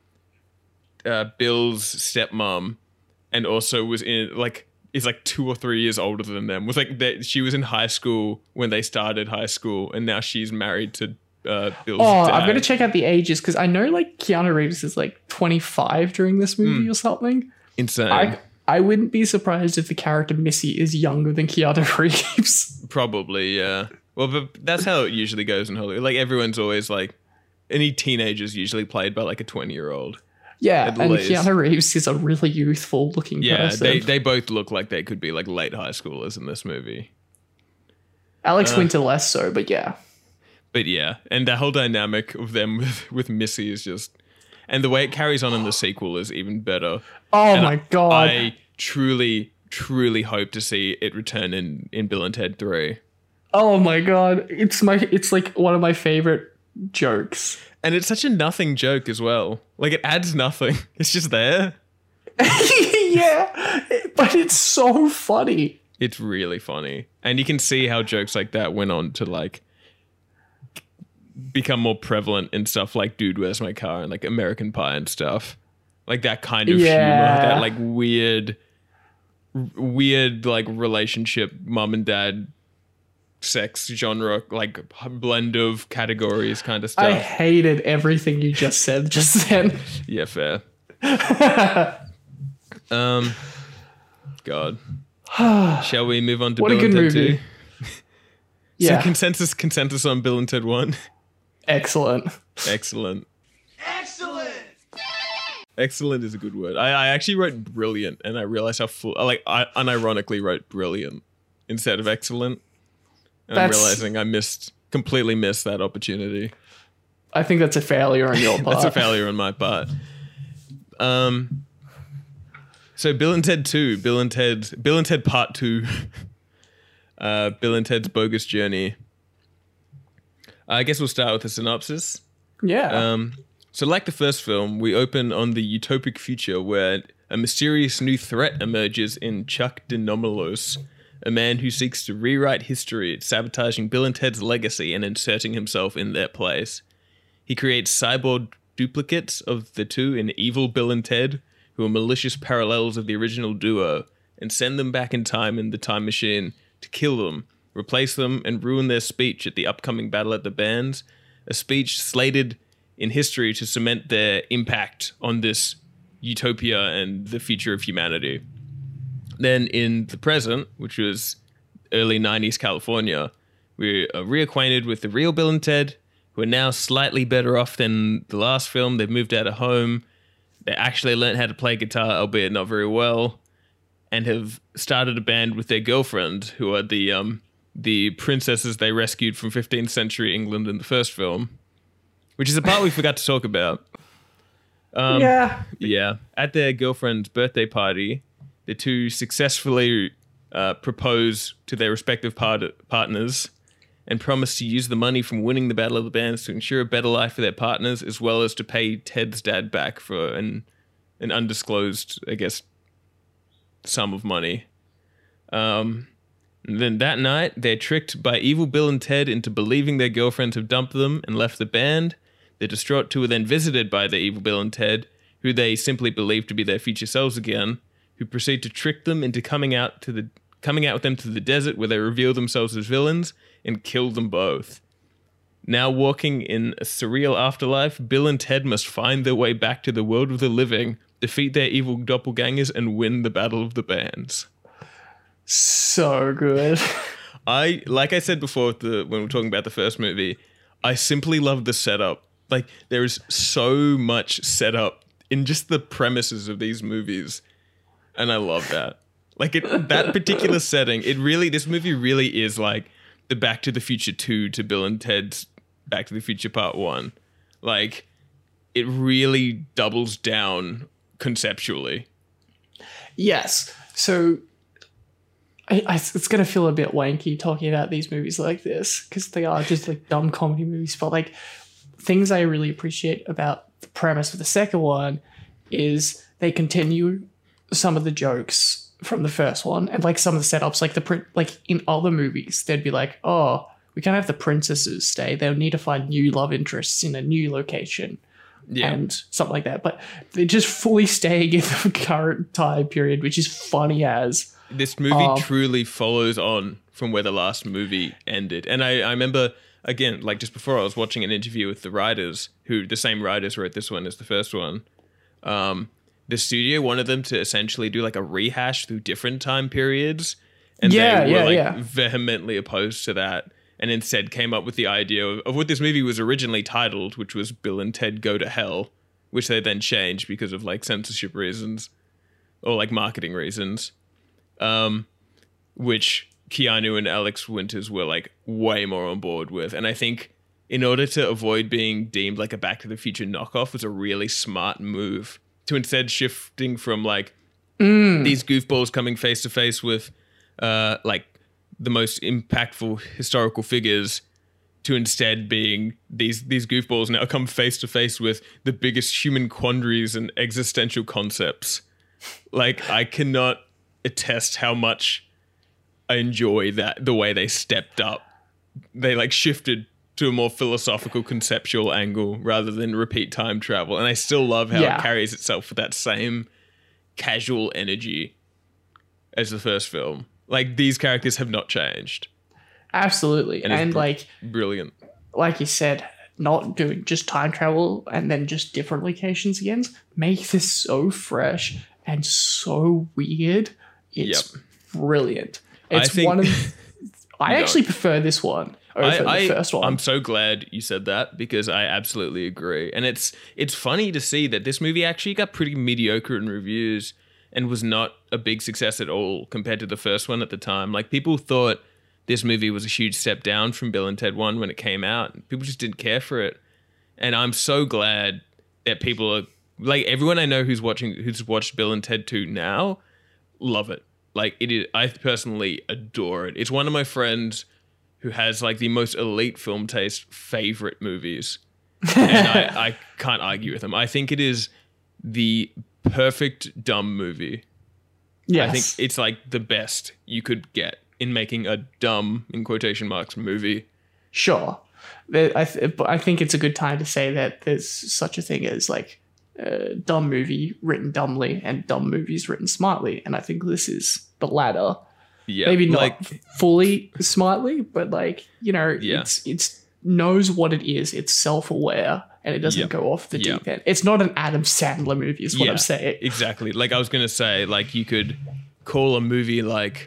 Bill's stepmom, and also was in like. Is like 2 or 3 years older than them. Was like she was in high school when they started high school, and now she's married to Bill's dad. I'm gonna check out the ages because I know like Keanu Reeves is like 25 during this movie or something. Insane. I wouldn't be surprised if the character Missy is younger than Keanu Reeves. Probably, yeah. Well, but that's how it usually goes in Hollywood. Like everyone's always like, any teenager's usually played by like a 20-year-old. Yeah, and Keanu Reeves is a really youthful looking person. Yeah, they both look like they could be like late high schoolers in this movie. Alex Winter less so, but yeah. But yeah, and the whole dynamic of them with Missy is just And the way it carries on in the sequel is even better. Oh And my God. I truly, truly hope to see it return in Bill and Ted 3. Oh my God. It's like one of my favorite jokes. And it's such a nothing joke as well. Like, it adds nothing. It's just there. Yeah, but it's so funny. It's really funny. And you can see how jokes like that went on to, like, become more prevalent in stuff like Dude, Where's My Car? And, like, American Pie and stuff. Like, that kind of humor. That, like, weird, like, relationship, mom and dad, sex genre, like, blend of categories kind of stuff. I hated everything you just said just then. Yeah, fair. God. Shall we move on to What Bill a good and Ted movie. 2? Yeah. So consensus on Bill and Ted 1. Excellent. Excellent. Excellent! Excellent is a good word. I actually wrote brilliant, and I realized how I unironically wrote brilliant instead of excellent. And I'm realizing I completely missed that opportunity. I think that's a failure on your part. That's a failure on my part. So Bill and Ted 2, Bill and Ted Part 2, Bill and Ted's Bogus Journey. I guess we'll start with a synopsis. Yeah. So like the first film, we open on the utopic future where a mysterious new threat emerges in Chuck de Nomolos, a man who seeks to rewrite history, sabotaging Bill and Ted's legacy and inserting himself in their place. He creates cyborg duplicates of the two in Evil Bill and Ted, who are malicious parallels of the original duo, and send them back in time in the time machine to kill them, replace them, and ruin their speech at the upcoming Battle at the Bands, a speech slated in history to cement their impact on this utopia and the future of humanity. Then in the present, which was early 90s California, we are reacquainted with the real Bill and Ted, who are now slightly better off than the last film. They've moved out of home. They actually learned how to play guitar, albeit not very well, and have started a band with their girlfriend, who are the princesses they rescued from 15th century England in the first film, which is a part we forgot to talk about. Yeah. Yeah. At their girlfriend's birthday party, the two successfully propose to their respective partners and promise to use the money from winning the Battle of the Bands to ensure a better life for their partners, as well as to pay Ted's dad back for an undisclosed, I guess, sum of money. And then that night, they're tricked by evil Bill and Ted into believing their girlfriends have dumped them and left the band. The distraught two are then visited by the evil Bill and Ted, who they simply believe to be their future selves again, who proceed to trick them into coming out with them to the desert, where they reveal themselves as villains and kill them both. Now walking in a surreal afterlife, Bill and Ted must find their way back to the world of the living, defeat their evil doppelgangers, and win the Battle of the Bands. So good. Like I said before when we were talking about the first movie, I simply love the setup. Like, there is so much setup in just the premises of these movies, and I love that. Like, that particular setting, this movie really is like the Back to the Future 2 to Bill and Ted's Back to the Future Part 1. Like, it really doubles down conceptually. Yes. So it's going to feel a bit wanky talking about these movies like this, because they are just like dumb comedy movies. But like, things I really appreciate about the premise of the second one is they continue some of the jokes from the first one, and like some of the setups, like in other movies, they'd be like, oh, we can't have the princesses stay. They'll need to find new love interests in a new location. Yeah. And something like that. But they're just fully staying in the current time period, which is funny as. This movie truly follows on from where the last movie ended. And I remember, again, like just before, I was watching an interview with the writers, who the same writers wrote this one as the first one. The studio wanted them to essentially do like a rehash through different time periods. And they were vehemently opposed to that. And instead came up with the idea of what this movie was originally titled, which was Bill and Ted Go to Hell, which they then changed because of like censorship reasons or like marketing reasons, which Keanu and Alex Winters were like way more on board with. And I think in order to avoid being deemed like a Back to the Future knockoff, was a really smart move to instead shifting from like these goofballs coming face to face with like the most impactful historical figures to instead being these goofballs now come face to face with the biggest human quandaries and existential concepts. Like, I cannot attest how much I enjoy that, the way they stepped up. They like shifted to a more philosophical, conceptual angle rather than repeat time travel. And I still love how it carries itself with that same casual energy as the first film. Like, these characters have not changed. Absolutely. And like, brilliant. Like you said, not doing just time travel and then just different locations again. Make this so fresh and so weird. It's brilliant. It's one of... I actually prefer this one over the first one. I'm so glad you said that, because I absolutely agree. And it's funny to see that this movie actually got pretty mediocre in reviews and was not a big success at all compared to the first one at the time. Like, people thought this movie was a huge step down from Bill and Ted 1 when it came out. People just didn't care for it. And I'm so glad that people are... Like, everyone I know who's watched Bill and Ted 2 now, love it. Like, it is... I personally adore it. It's one of my friends who has, like, the most elite film taste favorite movies. And I can't argue with him. I think it is the perfect dumb movie. Yes. I think it's, like, the best you could get in making a dumb, in quotation marks, movie. Sure. I think it's a good time to say that there's such a thing as, like, a dumb movie written dumbly and dumb movies written smartly. And I think this is the latter. Yeah. Maybe not fully smartly, but, like, you know, it's knows what it is. It's self-aware and it doesn't go off the deep end. It's not an Adam Sandler movie is what I'm saying. Exactly. Like, I was going to say, like, you could call a movie like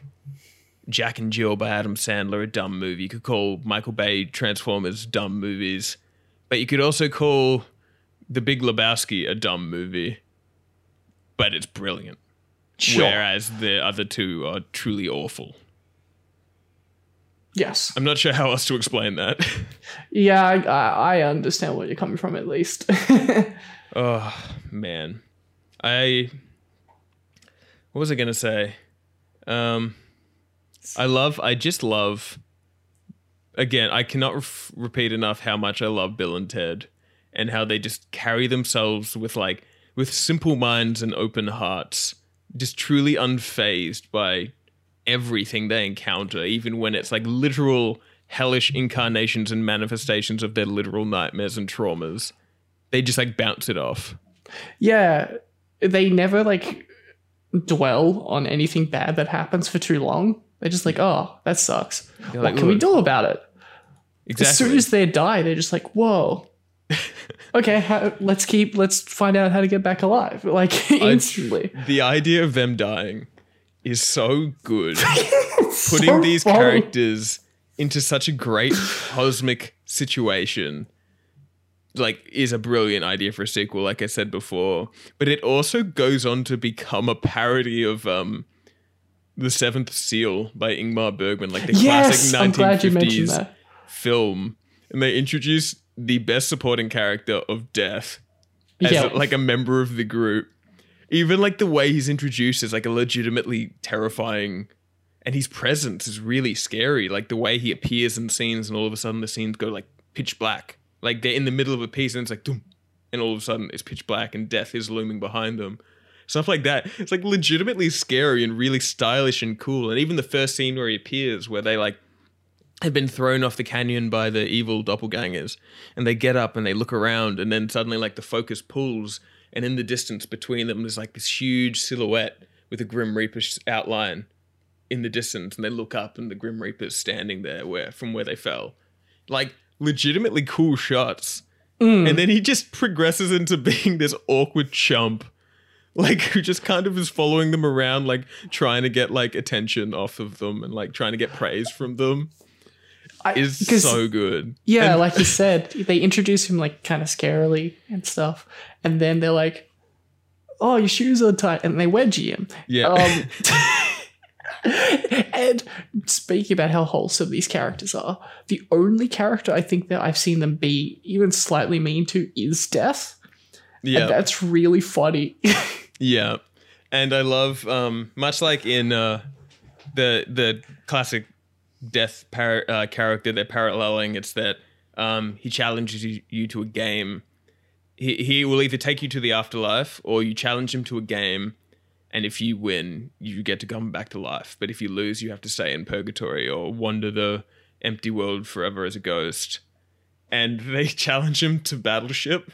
Jack and Jill by Adam Sandler a dumb movie. You could call Michael Bay Transformers dumb movies. But you could also call The Big Lebowski a dumb movie. But it's brilliant. Sure. Whereas the other two are truly awful. Yes. I'm not sure how else to explain that. Yeah, I understand where you're coming from, at least. Oh, man. What was I going to say? I just love, again, I cannot repeat enough how much I love Bill and Ted and how they just carry themselves with simple minds and open hearts, just truly unfazed by everything they encounter, even when it's like literal hellish incarnations and manifestations of their literal nightmares and traumas. They just like bounce it off. Yeah, they never like dwell on anything bad that happens for too long. They're just like, oh, that sucks. What can we do about it? Exactly. As soon as they die, they're just like, whoa. Okay, let's find out how to get back alive. Like, instantly. The idea of them dying is so good. Putting these characters into such a great cosmic situation, like, is a brilliant idea for a sequel, like I said before. But it also goes on to become a parody of The Seventh Seal by Ingmar Bergman, like the classic 1950s film. And they introduce the best supporting character of Death as like a member of the group. Even like the way he's introduced is like a legitimately terrifying, and his presence is really scary. Like the way he appears in scenes and all of a sudden the scenes go like pitch black. Like they're in the middle of a piece and it's like, doom, and all of a sudden it's pitch black and death is looming behind them. Stuff like that. It's like legitimately scary and really stylish and cool. And even the first scene where he appears, where they like have been thrown off the canyon by the evil doppelgangers, and they get up and they look around, and then suddenly like the focus pulls, and in the distance between them there's like this huge silhouette with a Grim Reaper outline in the distance, and they look up and the Grim Reaper's standing there from where they fell. Like legitimately cool shots. And then he just progresses into being this awkward chump, like who just kind of is following them around, like trying to get like attention off of them and like trying to get praise from them. Is so good. Yeah, and like you said, they introduce him like kind of scarily and stuff, and then they're like, "Oh, your shoes are tight," and they wedgie him. Yeah. And speaking about how wholesome these characters are, the only character I think that I've seen them be even slightly mean to is Death. Yeah. And that's really funny. Yeah. And I love, much like in the classic Death character they're paralleling, it's that he challenges you to a game. He will either take you to the afterlife or you challenge him to a game. And if you win, you get to come back to life. But if you lose, you have to stay in purgatory or wander the empty world forever as a ghost. And they challenge him to Battleship.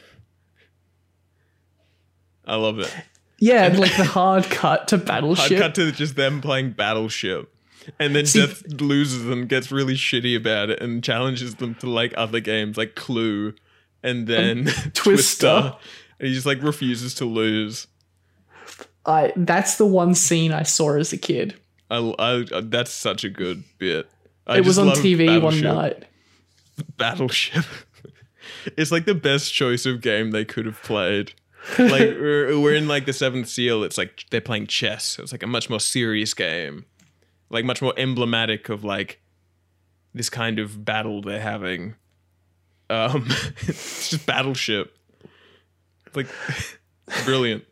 I love it. Yeah, and like the hard cut to Battleship. Hard cut to just them playing Battleship. And then Death loses and gets really shitty about it and challenges them to like other games like Clue and then Twister. And he just like refuses to lose. That's the one scene I saw as a kid. That's such a good bit. It was on TV one night. Battleship. It's like the best choice of game they could have played. Like we're in like the Seventh Seal. It's like they're playing chess. It's like a much more serious game, like much more emblematic of like this kind of battle they're having. It's just Battleship. It's like brilliant.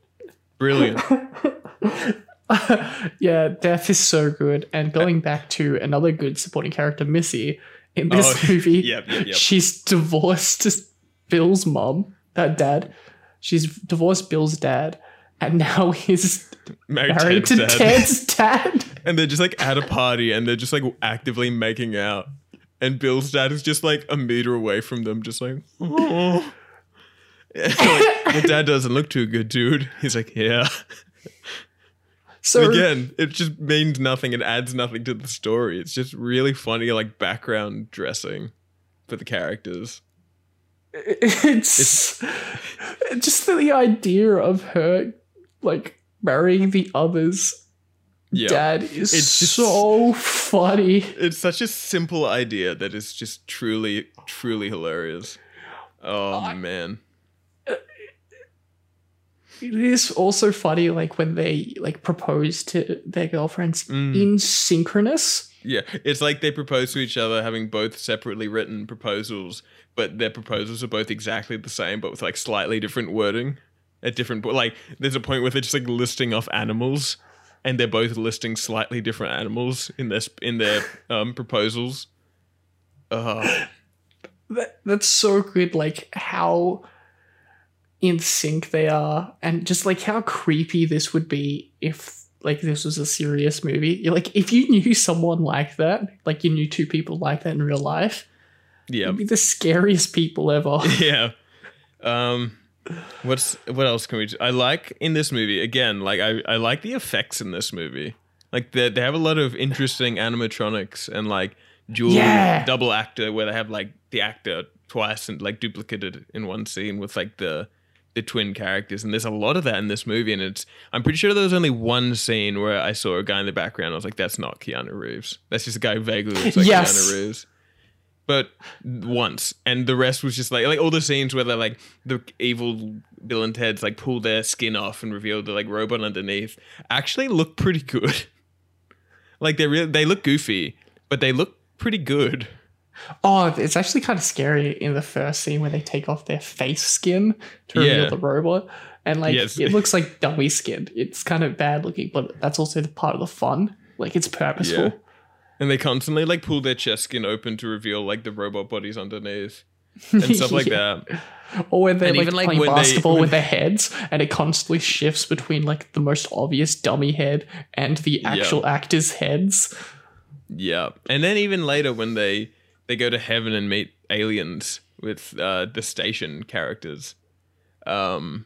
Yeah, Death is so good. And going back to another good supporting character, Missy, in this movie, yep. She's divorced Bill's mom, dad. She's divorced Bill's dad, and now he's married to Ted's dad. And they're just like at a party, and they're just like actively making out. And Bill's dad is just like a meter away from them, just like, oh. Like, your dad doesn't look too good, dude. He's like, yeah. So again, it just means nothing. It adds nothing to the story. It's just really funny, like background dressing for the characters. It's just the idea of her like marrying the other's dad is so funny. It's such a simple idea that is just truly hilarious. Oh man. It is also funny, like when they like propose to their girlfriends in synchronous. Yeah, it's like they propose to each other having both separately written proposals, but their proposals are both exactly the same, but with like slightly different wording at different. Like there's a point where they're just like listing off animals, and they're both listing slightly different animals in their proposals. That's so good. Like how in sync they are, and just like how creepy this would be if like this was a serious movie. You're like, if you knew someone like that, like you knew two people like that in real life, you'd be the scariest people ever. Yeah. What else can we do? I like in this movie again, like I like the effects in this movie. Like they have a lot of interesting animatronics and like double actor where they have like the actor twice and like duplicated in one scene with like the twin characters, and there's a lot of that in this movie, and I'm pretty sure there was only one scene where I saw a guy in the background. I was like, that's not Keanu Reeves. That's just a guy who vaguely looks like Keanu Reeves. But once, and the rest was just like all the scenes where they're like the evil Bill and Ted's like pull their skin off and reveal the like robot underneath actually look pretty good. Like they look goofy, but they look pretty good. Oh, it's actually kind of scary in the first scene where they take off their face skin to reveal the robot. And like it looks like dummy skin. It's kind of bad looking, but that's also the part of the fun. Like it's purposeful. Yeah. And they constantly like pull their chest skin open to reveal like the robot bodies underneath and stuff like that. Or when they're like playing basketball with their heads, and it constantly shifts between like the most obvious dummy head and the actual actors' heads. Yeah. And then even later when they go to heaven and meet aliens with the station characters. Who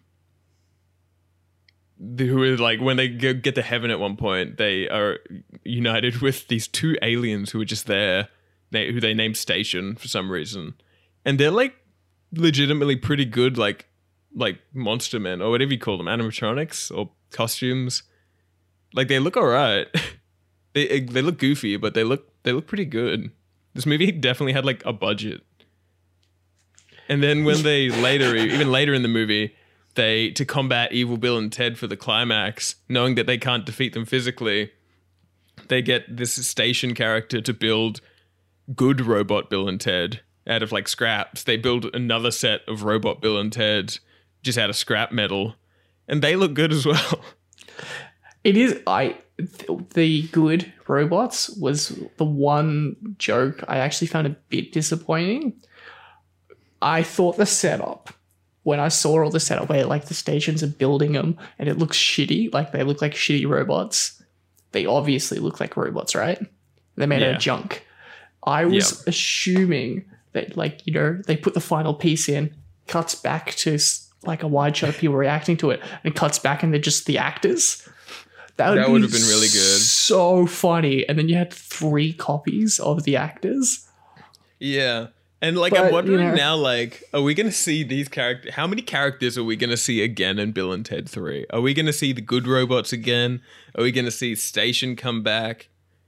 are like, when they get to heaven at one point, they are united with these two aliens who are just there, who they named Station for some reason. And they're like legitimately pretty good, like monster men or whatever you call them, animatronics or costumes. Like they look all right. They look goofy, but they look pretty good. This movie definitely had like a budget. And then when they even later in the movie, to combat evil Bill and Ted for the climax, knowing that they can't defeat them physically, they get this station character to build good robot Bill and Ted out of like scraps. They build another set of robot Bill and Ted just out of scrap metal, and they look good as well. It is. The good robots was the one joke I actually found a bit disappointing. I thought the setup, when I saw all the setup where like the stations are building them and it looks shitty, like they look like shitty robots. They obviously look like robots, right? They're made out of junk. I was assuming that, like, you know, they put the final piece in, cuts back to like a wide shot of people reacting to it, and cuts back and they're just the actors. That would have been really good. So funny. And then you had 3 copies of the actors. Yeah. And like, I'm wondering now, like, are we going to see these characters? How many characters are we going to see again in Bill and Ted 3? Are we going to see the good robots again? Are we going to see Station come back?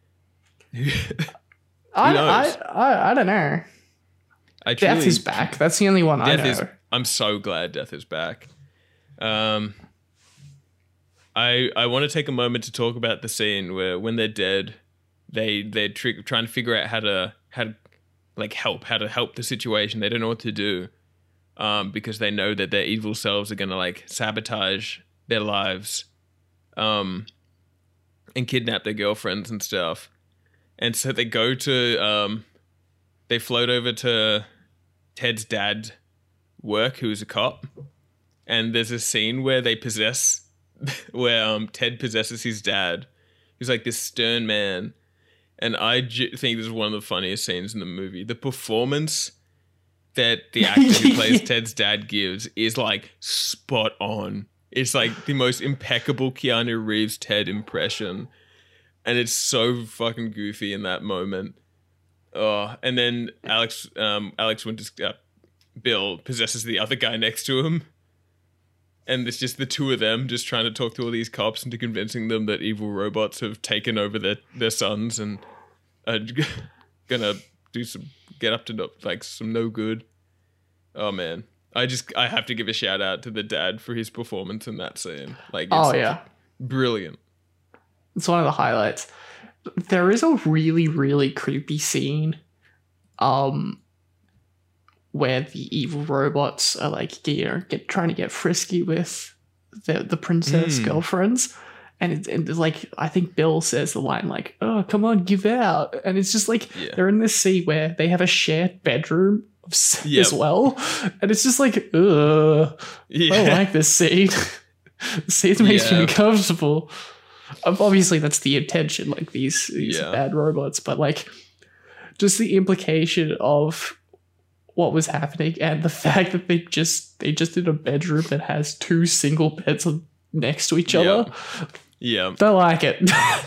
I don't know. Death is back. That's the only one I know. I'm so glad Death is back. I want to take a moment to talk about the scene where when they're dead, they're trying to figure out how to help the situation. They don't know what to do, because they know that their evil selves are gonna like sabotage their lives, and kidnap their girlfriends and stuff. And so they go to they float over to Ted's dad work, who's a cop, and there's a scene where they possess. Where Ted possesses his dad, who's like this stern man, and I think this is one of the funniest scenes in the movie. The performance that the actor who plays Ted's dad gives is like spot on. It's like the most impeccable Keanu Reeves Ted impression, and it's so fucking goofy in that moment. Oh, and then Alex Winter's Bill possesses the other guy next to him. And it's just the two of them just trying to talk to all these cops into convincing them that evil robots have taken over their sons and are gonna get up to like some no good. Oh man, I have to give a shout out to the dad for his performance in that scene. Like, brilliant. It's one of the highlights. There is a really, really creepy scene, where the evil robots are like, you know, trying to get frisky with the princess girlfriends. And it's like, I think Bill says the line like, "Oh, come on, give out." And it's just like, they're in this scene where they have a shared bedroom as well. And it's just like, ugh, I don't like this scene. The scene makes me uncomfortable. Obviously, that's the intention, like these bad robots. But like, just the implication of what was happening and the fact that they just did a bedroom that has 2 single beds next to each other. Yeah. Don't like it.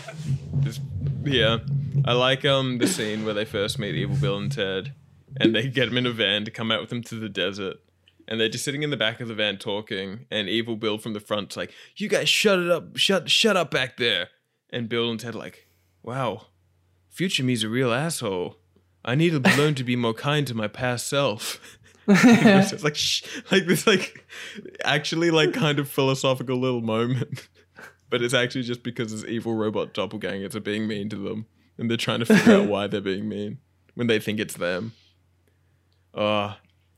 I like the scene where they first meet Evil Bill and Ted, and they get them in a van to come out with them to the desert, and they're just sitting in the back of the van talking, and Evil Bill from the front's like, "You guys shut up back there." And Bill and Ted are like, "Wow, future me's a real asshole. I need to learn to be more kind to my past self." It's like this, like, actually, like, kind of philosophical little moment. But it's actually just because this evil robot doppelgangers are being mean to them, and they're trying to figure out why they're being mean when they think it's them. God,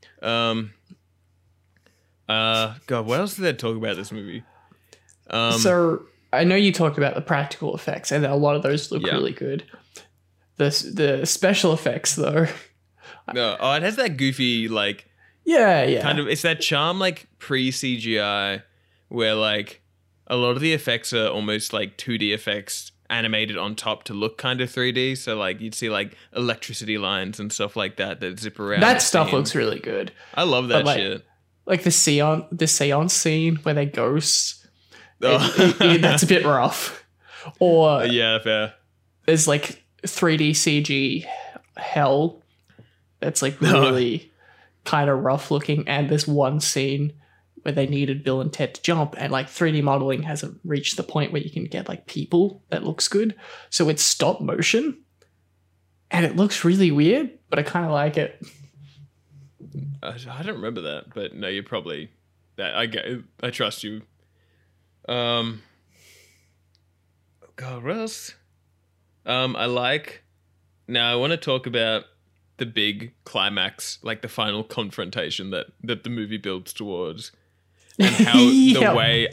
what else did they talk about this movie? So I know you talked about the practical effects, and a lot of those look really good. The special effects, though. No, it has that goofy, like, kind of, it's that charm, like, pre-CGI, where, like, a lot of the effects are almost like 2D effects animated on top to look kind of 3D. So, like, you'd see, like, electricity lines and stuff like that zip around. That stuff looks really good. I love that shit. Like the seance scene where they ghost. That's a bit rough. Or fair. There's like 3D CG hell that's like really kind of rough looking, and there's one scene where they needed Bill and Ted to jump, and like 3D modeling hasn't reached the point where you can get like people that looks good, so it's stop motion and it looks really weird, but I kind of like it. I don't remember that, but no, you're probably that. I trust you. God, what else? I like. Now I want to talk about the big climax, like the final confrontation that the movie builds towards, and how the way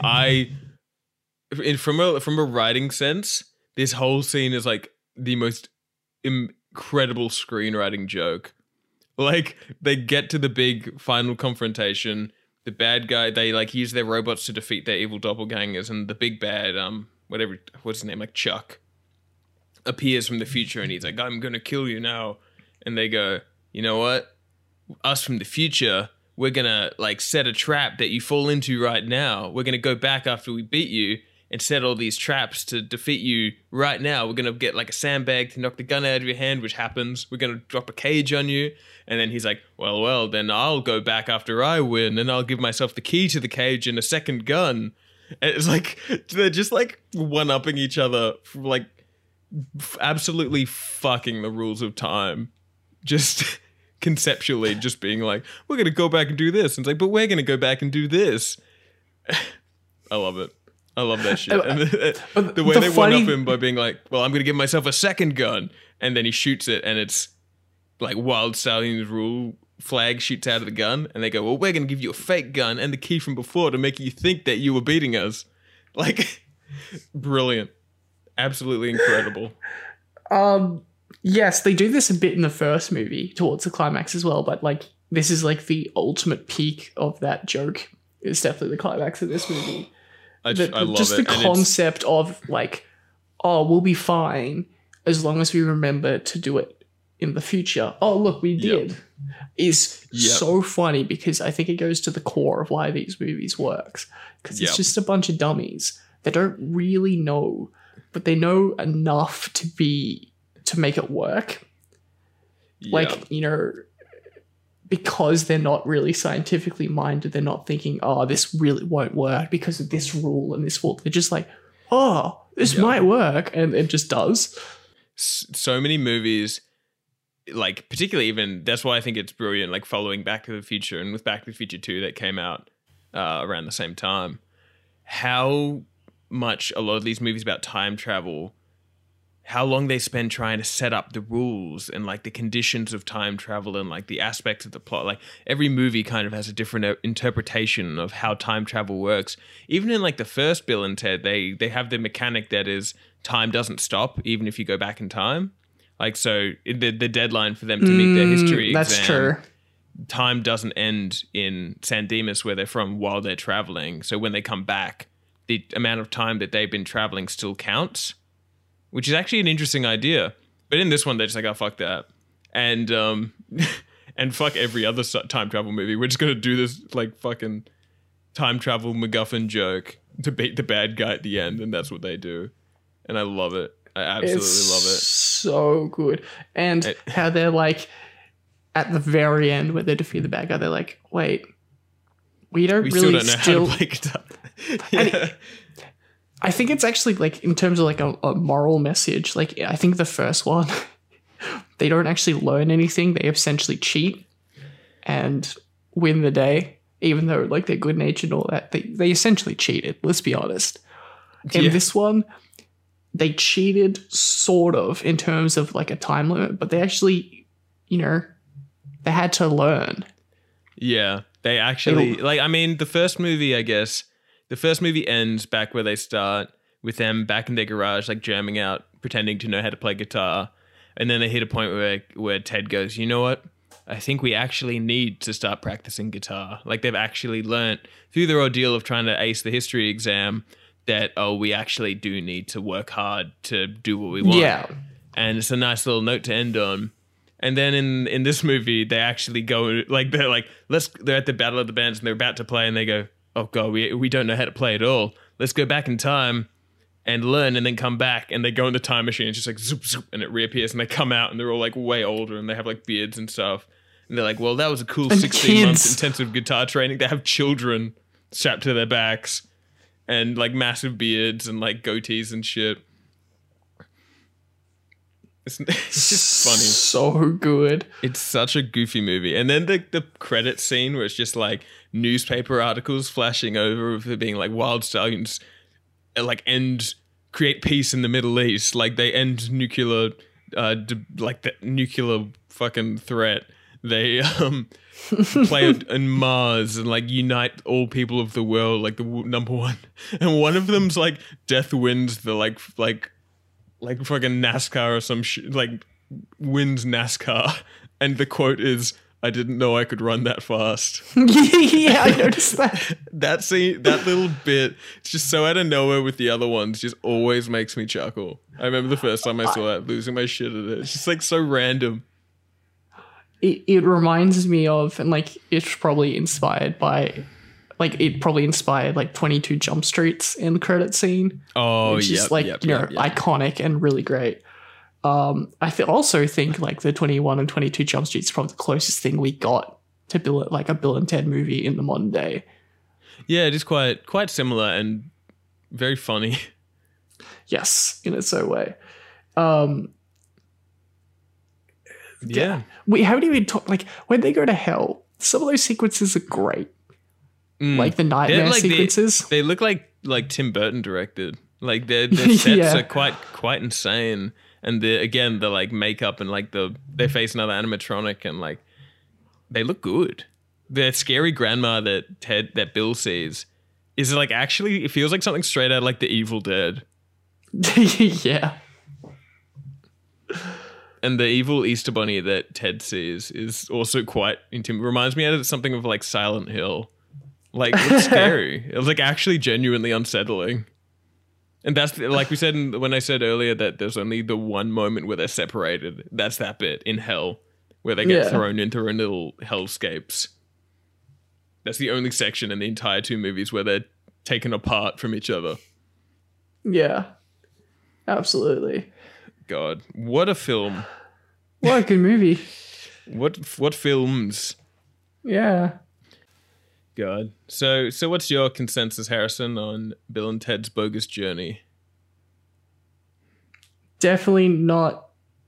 from a writing sense, this whole scene is like the most incredible screenwriting joke. Like they get to the big final confrontation. The bad guy, they like use their robots to defeat their evil doppelgangers, and the big bad, what's his name, like Chuck, appears from the future, and he's like, "I'm gonna kill you now." And they go, "You know what? Us from the future, we're gonna like set a trap that you fall into right now. We're gonna go back after we beat you and set all these traps to defeat you right now. We're gonna get like a sandbag to knock the gun out of your hand," which happens. "We're gonna drop a cage on you." And then he's like, well, then I'll go back after I win, and I'll give myself the key to the cage and a second gun. And it's like, they're just like one-upping each other, like absolutely fucking the rules of time. Just conceptually, just being like, we're going to go back and do this. And it's like, but we're going to go back and do this. I love it. I love that shit. And the way they one-up him by being like, well, I'm going to give myself a second gun. And then he shoots it, and it's like Wild Stallions rule flag shoots out of the gun, and they go, well, we're going to give you a fake gun and the key from before to make you think that you were beating us. Like, brilliant. Absolutely incredible. Yes, they do this a bit in the first movie towards the climax as well, but like this is like the ultimate peak of that joke. It's definitely the climax of this movie. I love just it. The concept of like, oh, we'll be fine as long as we remember to do it in the future. Oh, look, we did. Is so funny because I think it goes to the core of why these movies works. Because it's just a bunch of dummies that don't really know, but they know enough to make it work. Like, you know, because they're not really scientifically minded, they're not thinking, oh, this really won't work because of this rule and this rule. They're just like, oh, this might work, and it just does. So many movies, like particularly even, that's why I think it's brilliant, like following Back to the Future, and with Back to the Future 2 that came out around the same time, how much a lot of these movies about time travel, how long they spend trying to set up the rules and like the conditions of time travel and like the aspects of the plot. Like every movie kind of has a different interpretation of how time travel works. Even in like the first Bill and Ted, they have the mechanic that is time doesn't stop even if you go back in time. Like, so the deadline for them to meet their history that's exam, true. Time doesn't end in San Dimas where they're from while they're traveling. So when they come back, the amount of time that they've been traveling still counts, which is actually an interesting idea. But in this one, they're just like, oh, fuck that. And and fuck every other time travel movie. We're just going to do this like fucking time travel MacGuffin joke to beat the bad guy at the end. And that's what they do. And I love it. I absolutely love it. So good. And how they're like, at the very end where they defeat the bad guy, they're like, wait, we still don't know how to play guitar. I think it's actually like, in terms of like a moral message, like I think the first one, they don't actually learn anything. They essentially cheat and win the day, even though like they're good natured and all that. They essentially cheated, let's be honest. In this one, they cheated sort of in terms of like a time limit, but they actually, you know, they had to learn. Yeah, they actually, like, I mean, the first movie, I guess, the first movie ends back where they start with them back in their garage, like jamming out, pretending to know how to play guitar. And then they hit a point where Ted goes, you know what? I think we actually need to start practicing guitar. Like they've actually learnt through their ordeal of trying to ace the history exam that, oh, we actually do need to work hard to do what we want. Yeah. And it's a nice little note to end on. And then in this movie, they actually go, like, they're at the Battle of the Bands and they're about to play and they go, oh God, we don't know how to play at all. Let's go back in time and learn and then come back. And they go in the time machine and it's just like zoop, zoop, and it reappears and they come out and they're all like way older and they have like beards and stuff. And they're like, well, that was a cool 16 months intensive guitar training. They have children strapped to their backs and like massive beards and like goatees and shit. It's just funny. So good. It's such a goofy movie. And then the credit scene where it's just like newspaper articles flashing over of it being like Wild Stallions like end create peace in the Middle East. Like they end nuclear, like the nuclear fucking threat. They play in Mars and like unite all people of the world, like the number one. And one of them's like death wins the like fucking NASCAR or some shit, like wins NASCAR. And the quote is, "I didn't know I could run that fast." Yeah, I noticed that. That scene, that little bit, it's just so out of nowhere with the other ones, just always makes me chuckle. I remember the first time I saw that, losing my shit at it. It's just like so random. It reminds me of, and like it's probably inspired by, like it probably inspired like 22 Jump Streets in the credit scene. Oh, which is like iconic and really great. I also think like the 21 and 22 Jump Street is probably the closest thing we got to like a Bill and Ted movie in the modern day. Yeah, it is quite similar and very funny. Yes, in its own way. Yeah. We haven't even talked, like when they go to hell, some of those sequences are great. Like the nightmare sequences. They look like Tim Burton directed. Like their sets are quite insane. And the like makeup and like they face another animatronic and like they look good. The scary grandma that Bill sees is like actually, it feels like something straight out of like The Evil Dead. Yeah. And the evil Easter Bunny that Ted sees is also quite intimidating. Reminds me of something of like Silent Hill. Like it's scary. It was like actually genuinely unsettling. And that's like we said when I said earlier that there's only the one moment where they're separated. That's that bit in hell where they get thrown into their own little hellscapes. That's the only section in the entire two movies where they're taken apart from each other. Yeah, absolutely. God, what a film! What a good movie! What films? Yeah. God. So what's your consensus, Harrison, on Bill and Ted's Bogus Journey? Definitely not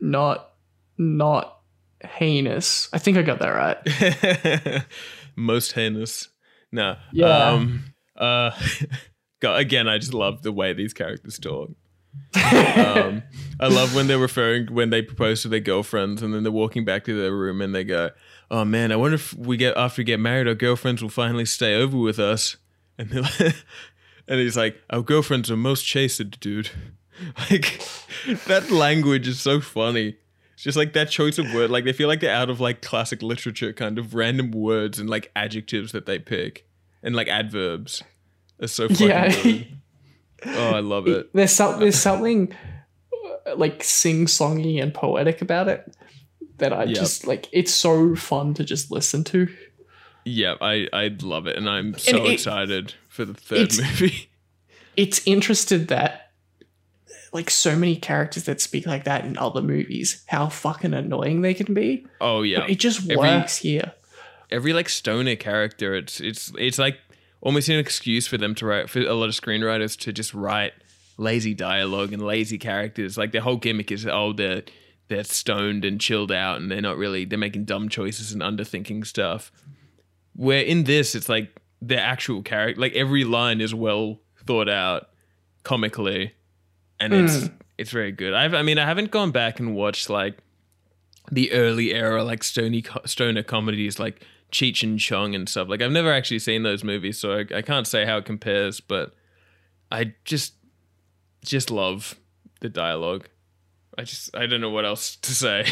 heinous. I think I got that right. Most heinous. No. Yeah. God, again, I just love the way these characters talk. I love when they propose to their girlfriends and then they're walking back to their room and they go, "Oh man, I wonder if after we get married, our girlfriends will finally stay over with us." And they're like, and he's like, "Our girlfriends are most chastened, dude." Like that language is so funny. It's just like that choice of word. Like they feel like they're out of like classic literature, kind of random words and like adjectives that they pick and like adverbs are so fucking good. Oh, I love it. There's something like sing-songy and poetic about it that I just like. It's so fun to just listen to. Yeah, I love it, and I'm so excited for the third movie. It's interesting that like so many characters that speak like that in other movies, how fucking annoying they can be. Oh yeah, but it just works here. Every like stoner character, it's like almost an excuse for them to write, for a lot of screenwriters to just write lazy dialogue and lazy characters. Like their whole gimmick is, they're stoned and chilled out and they're making dumb choices and underthinking stuff. Where in this, it's like the actual character, like every line is well thought out comically and it's very good. I haven't gone back and watched like the early era, like stoner comedies like Cheech and Chong and stuff. Like I've never actually seen those movies, so I can't say how it compares, but I just love the dialogue. I don't know what else to say.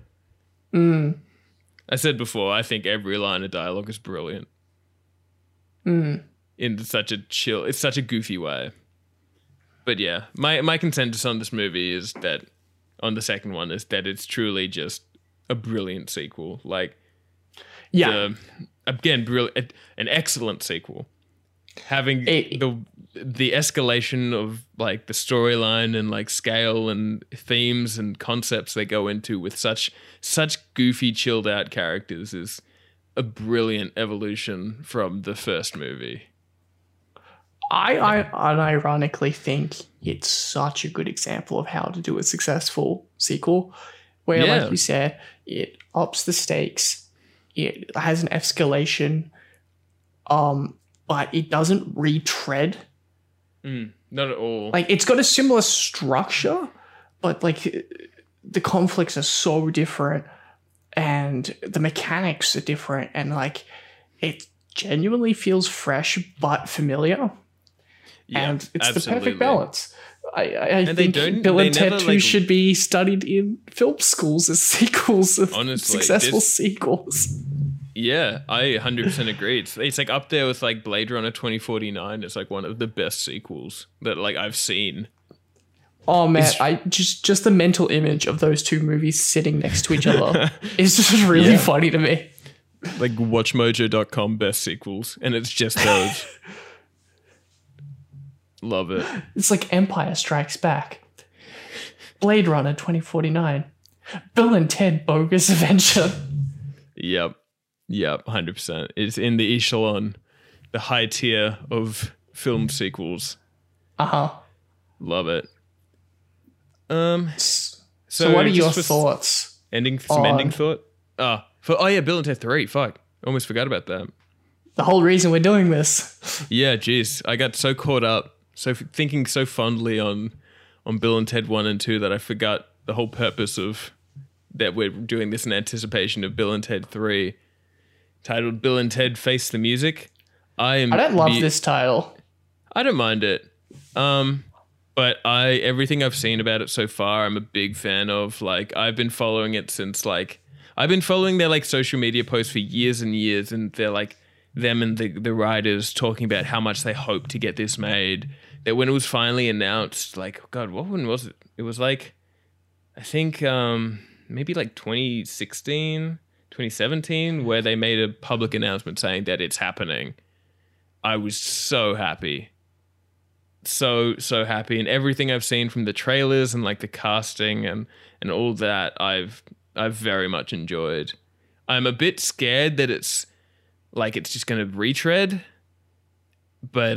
I said before, I think every line of dialogue is brilliant. In such a chill, it's such a goofy way. But yeah, my consensus on this movie is that, on the second one, is that it's truly just a brilliant sequel. Like, again, brilliant, an excellent sequel. Having the escalation of like the storyline and like scale and themes and concepts they go into with such goofy, chilled out characters is a brilliant evolution from the first movie. I unironically think it's such a good example of how to do a successful sequel, where, like you said, it ups the stakes, it has an escalation, but it doesn't retread Not at all. Like, it's got a similar structure, but like the conflicts are so different and the mechanics are different, and like it genuinely feels fresh but familiar. Yeah, and it's absolutely. the perfect balance. I think Bill and Ted 2 should be studied in film schools as sequels of successful sequels. Yeah, I 100% agree. It's like up there with like Blade Runner 2049. It's like one of the best sequels that like I've seen. Oh man, I just the mental image of those two movies sitting next to each other is just really funny to me. Like watchmojo.com best sequels, and it's just those. Love it. It's like Empire Strikes Back, Blade Runner 2049, Bill and Ted Bogus Adventure. Yep, 100%. It's in the echelon, the high tier of film sequels. Love it. So what are your thoughts? Ending thought? Bill and Ted 3. Fuck. Almost forgot about that. The whole reason we're doing this. Yeah, jeez. I got so caught up, thinking so fondly on Bill and Ted 1 and 2 that I forgot the whole purpose of that we're doing this in anticipation of Bill and Ted 3, titled Bill and Ted Face the Music. I don't love this title. I don't mind it. But everything I've seen about it so far, I'm a big fan of. Like, I've been following it since I've been following their like social media posts for years and years, and they're like them and the writers talking about how much they hope to get this made. That when it was finally announced, like, God, when was it? It was like, I think maybe like 2016, 2017, where they made a public announcement saying that it's happening. I was so happy. So happy, and everything I've seen from the trailers and like the casting and all that I've very much enjoyed. I'm a bit scared that it's just going to retread, but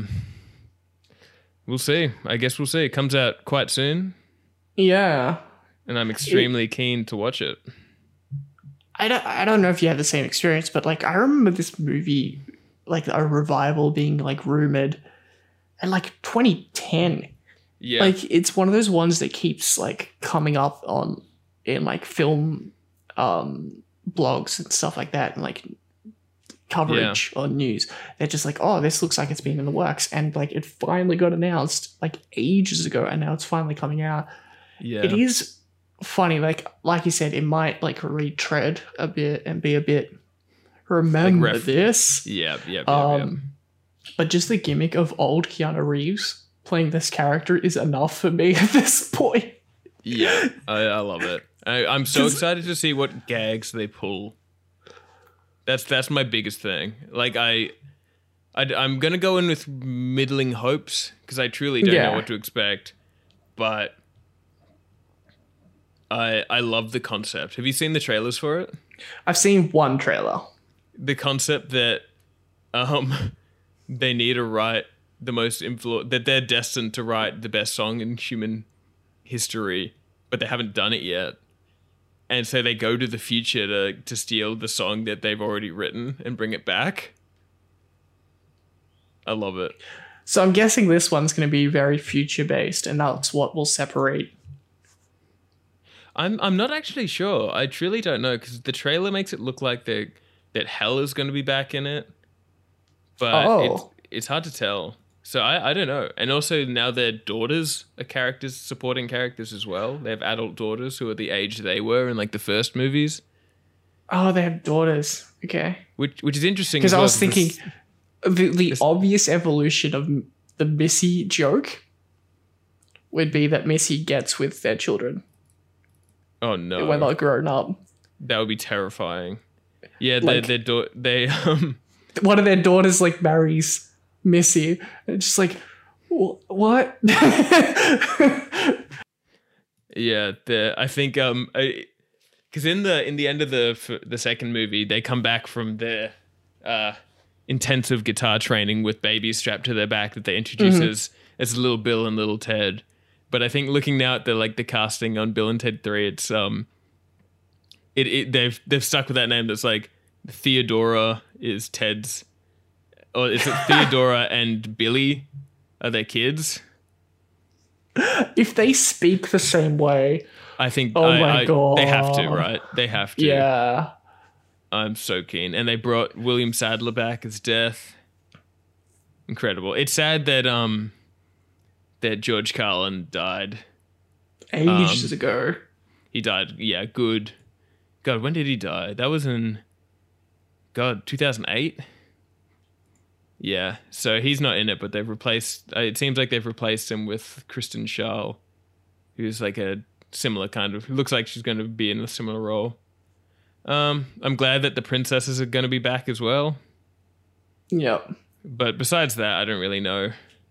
we'll see. I guess we'll see. It comes out quite soon. Yeah. And I'm extremely keen to watch it. I don't know if you have the same experience, but like I remember this movie, like a revival being like rumored in like 2010. Yeah. Like it's one of those ones that keeps like coming up in like film blogs and stuff like that, and like coverage on news. They're just like, oh, this looks like it's been in the works, and like it finally got announced like ages ago, and now it's finally coming out. Yeah. It is funny, like you said, it might like retread a bit and be a bit remember like this. Yeah. But just the gimmick of old Keanu Reeves playing this character is enough for me at this point. Yeah, I love it. I'm so excited to see what gags they pull. That's my biggest thing. Like I'm gonna go in with middling hopes because I truly don't know what to expect. But I love the concept. Have you seen the trailers for it? I've seen one trailer. The concept that they need to write the most that they're destined to write the best song in human history, but they haven't done it yet. And so they go to the future to steal the song that they've already written and bring it back. I love it. So I'm guessing this one's going to be very future based, and that's what will separate. I'm not actually sure. I truly don't know, because the trailer makes it look like that Hell is going to be back in it. But it's hard to tell. So I don't know. And also now their daughters are supporting characters as well. They have adult daughters who are the age they were in like the first movies. Oh, they have daughters. Okay. Which is interesting. Because I was thinking the obvious evolution of the Missy joke would be that Missy gets with their children. Oh no. When they're grown up. That would be terrifying. Yeah, like, they one of their daughters like marries Missy. And just like, what? Yeah, I think because in the end of the second movie, they come back from their intensive guitar training with babies strapped to their back that they introduce as Little Bill and Little Ted. But I think looking now at the casting on Bill and Ted 3, it's they've stuck with that name. That's like Theodora is Ted's, or is it Theodora and Billy Are they kids? If they speak the same way, I think. Oh my God. They have to, right? They have to. yeah. I'm so keen. And they brought William Sadler back as Death. Incredible. It's sad that that George Carlin died. Ages ago. He died. Yeah, good. God, when did he die? That was in 2008. Yeah, so he's not in it, but they've replaced. It seems like they've replaced him with Kristen Schaal, who's like a similar kind of. Looks like she's going to be in a similar role. I'm glad that the princesses are going to be back as well. Yep. But besides that, I don't really know.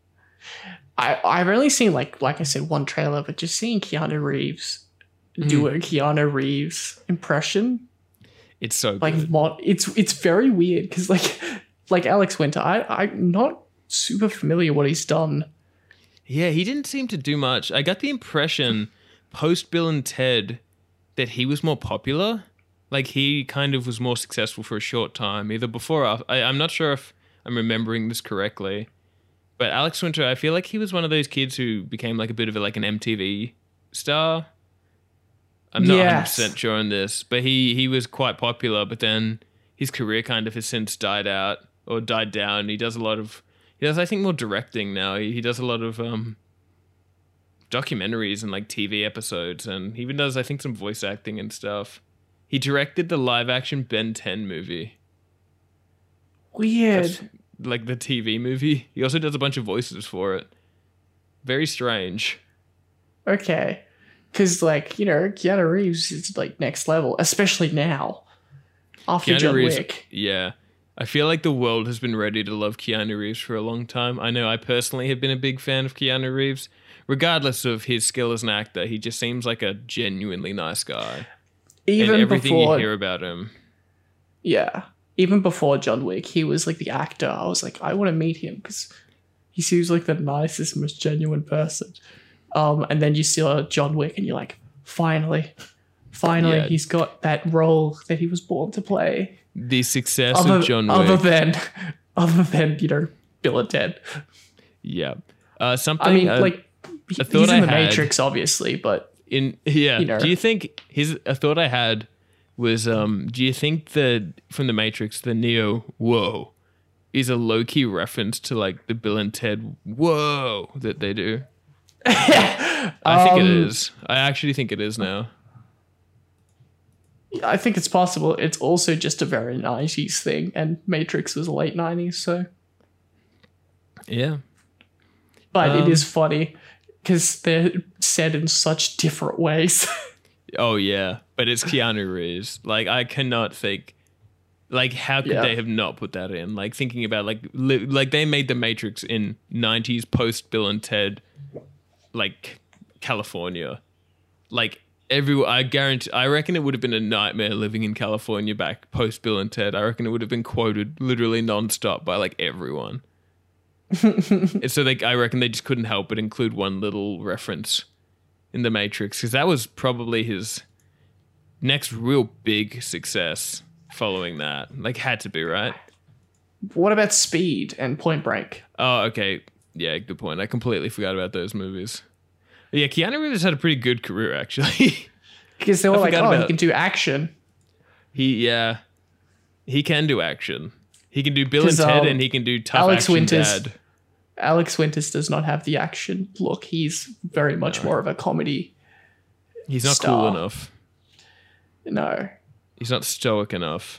I've only seen like I said, one trailer, but just seeing Keanu Reeves do a Keanu Reeves impression, it's so like good. it's very weird because like Alex Winter, I'm not super familiar what he's done. Yeah, he didn't seem to do much. I got the impression post Bill and Ted that he was more popular. Like he kind of was more successful for a short time, either before or after. I'm not sure if I'm remembering this correctly. But Alex Winter, I feel like he was one of those kids who became like a bit of an MTV star. I'm not 100% sure on this, but he was quite popular, but then his career kind of has since died out or died down. He does I think more directing now. He does a lot of documentaries and like TV episodes, and he even does, I think, some voice acting and stuff. He directed the live action Ben 10 movie. Weird. That's like the TV movie. He also does a bunch of voices for it. Very strange. Okay. Because, Keanu Reeves is, next level, especially now. After John Wick. Yeah. I feel like the world has been ready to love Keanu Reeves for a long time. I know I personally have been a big fan of Keanu Reeves. Regardless of his skill as an actor, he just seems like a genuinely nice guy. Even and everything before, you hear about him. Yeah. Even before John Wick, he was, the actor. I was like, I want to meet him because he seems like the nicest, most genuine person. And then you see John Wick and you're like, finally, Yeah. he's got that role that he was born to play. The success of John Wick. Other than, Bill and Ted. Yeah. Something. I mean, he's in the had, Matrix, obviously, but do you think a thought I had was, do you think that from the Matrix, the Neo whoa is a low-key reference to the Bill and Ted whoa that they do? I think it is. I actually think it is now. I think it's possible. It's also just a very 90s thing, and Matrix was late 90s, so. Yeah. But it is funny because they're said in such different ways. Oh, yeah. But it's Keanu Reeves. I cannot think. How could they have not put that in? Thinking about, they made The Matrix in 90s post Bill and Ted, California. I reckon it would have been a nightmare living in California back post Bill and Ted. I reckon it would have been quoted literally nonstop by everyone. So I reckon they just couldn't help but include one little reference in The Matrix because that was probably his next real big success following that. Had to be, right? What about Speed and Point Break? Oh, okay. Yeah, good point. I completely forgot about those movies. Yeah, Keanu Reeves had a pretty good career, actually. Because they were he can do action. He can do action. He can do Bill and Ted, and he can do tough action dad. Alex Winters does not have the action look. He's very much more of a comedy. He's not star. Cool enough. No. He's not stoic enough.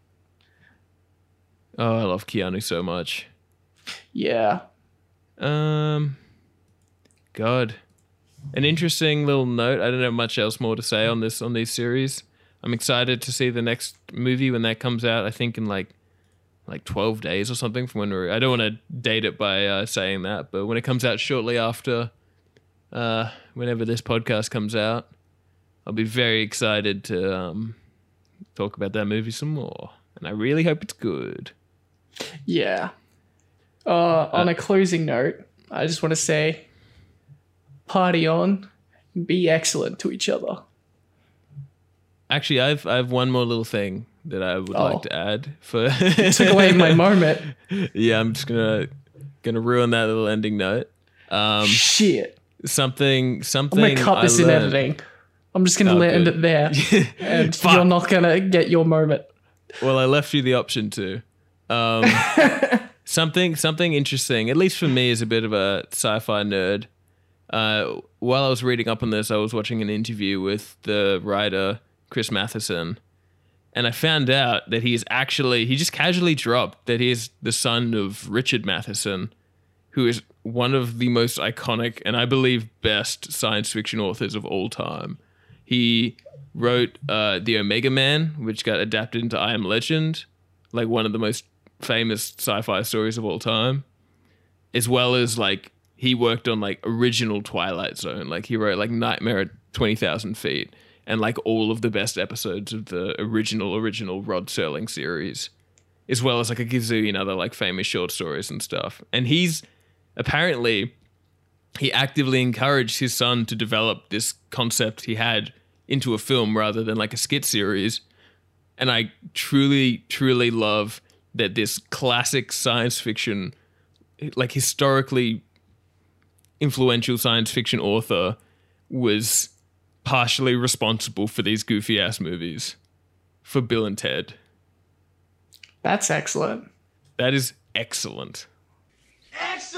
Oh, I love Keanu so much. Yeah. God. An interesting little note. I don't have much else more to say on these series. I'm excited to see the next movie when that comes out. I think in 12 days or something from when I don't want to date it by saying that, but when it comes out shortly after, whenever this podcast comes out, I'll be very excited to talk about that movie some more. And I really hope it's good. Yeah. On a closing note, I just want to say, party on, be excellent to each other. Actually, I've one more little thing that I would like to add. You took away my moment. Yeah, I'm just gonna Gonna ruin that little ending note. Shit. Something. I'm gonna cut this in editing. I'm just gonna end it there, and you're not gonna get your moment. Well, I left you the option to. Something interesting, at least for me as a bit of a sci-fi nerd. While I was reading up on this, I was watching an interview with the writer Chris Matheson, and I found out that he just casually dropped that he is the son of Richard Matheson, who is one of the most iconic and I believe best science fiction authors of all time. He wrote The Omega Man, which got adapted into I Am Legend, like one of the most famous sci-fi stories of all time, as well as like he worked on like original Twilight Zone. Like he wrote like Nightmare at 20,000 Feet and like all of the best episodes of the original Rod Serling series, as well as like a gazillion other like famous short stories and stuff. And he actively encouraged his son to develop this concept he had into a film rather than like a skit series. And I truly, truly love that this classic science fiction, like historically influential science fiction author, was partially responsible for these goofy ass movies for Bill and Ted. That's excellent. That is excellent. Excellent!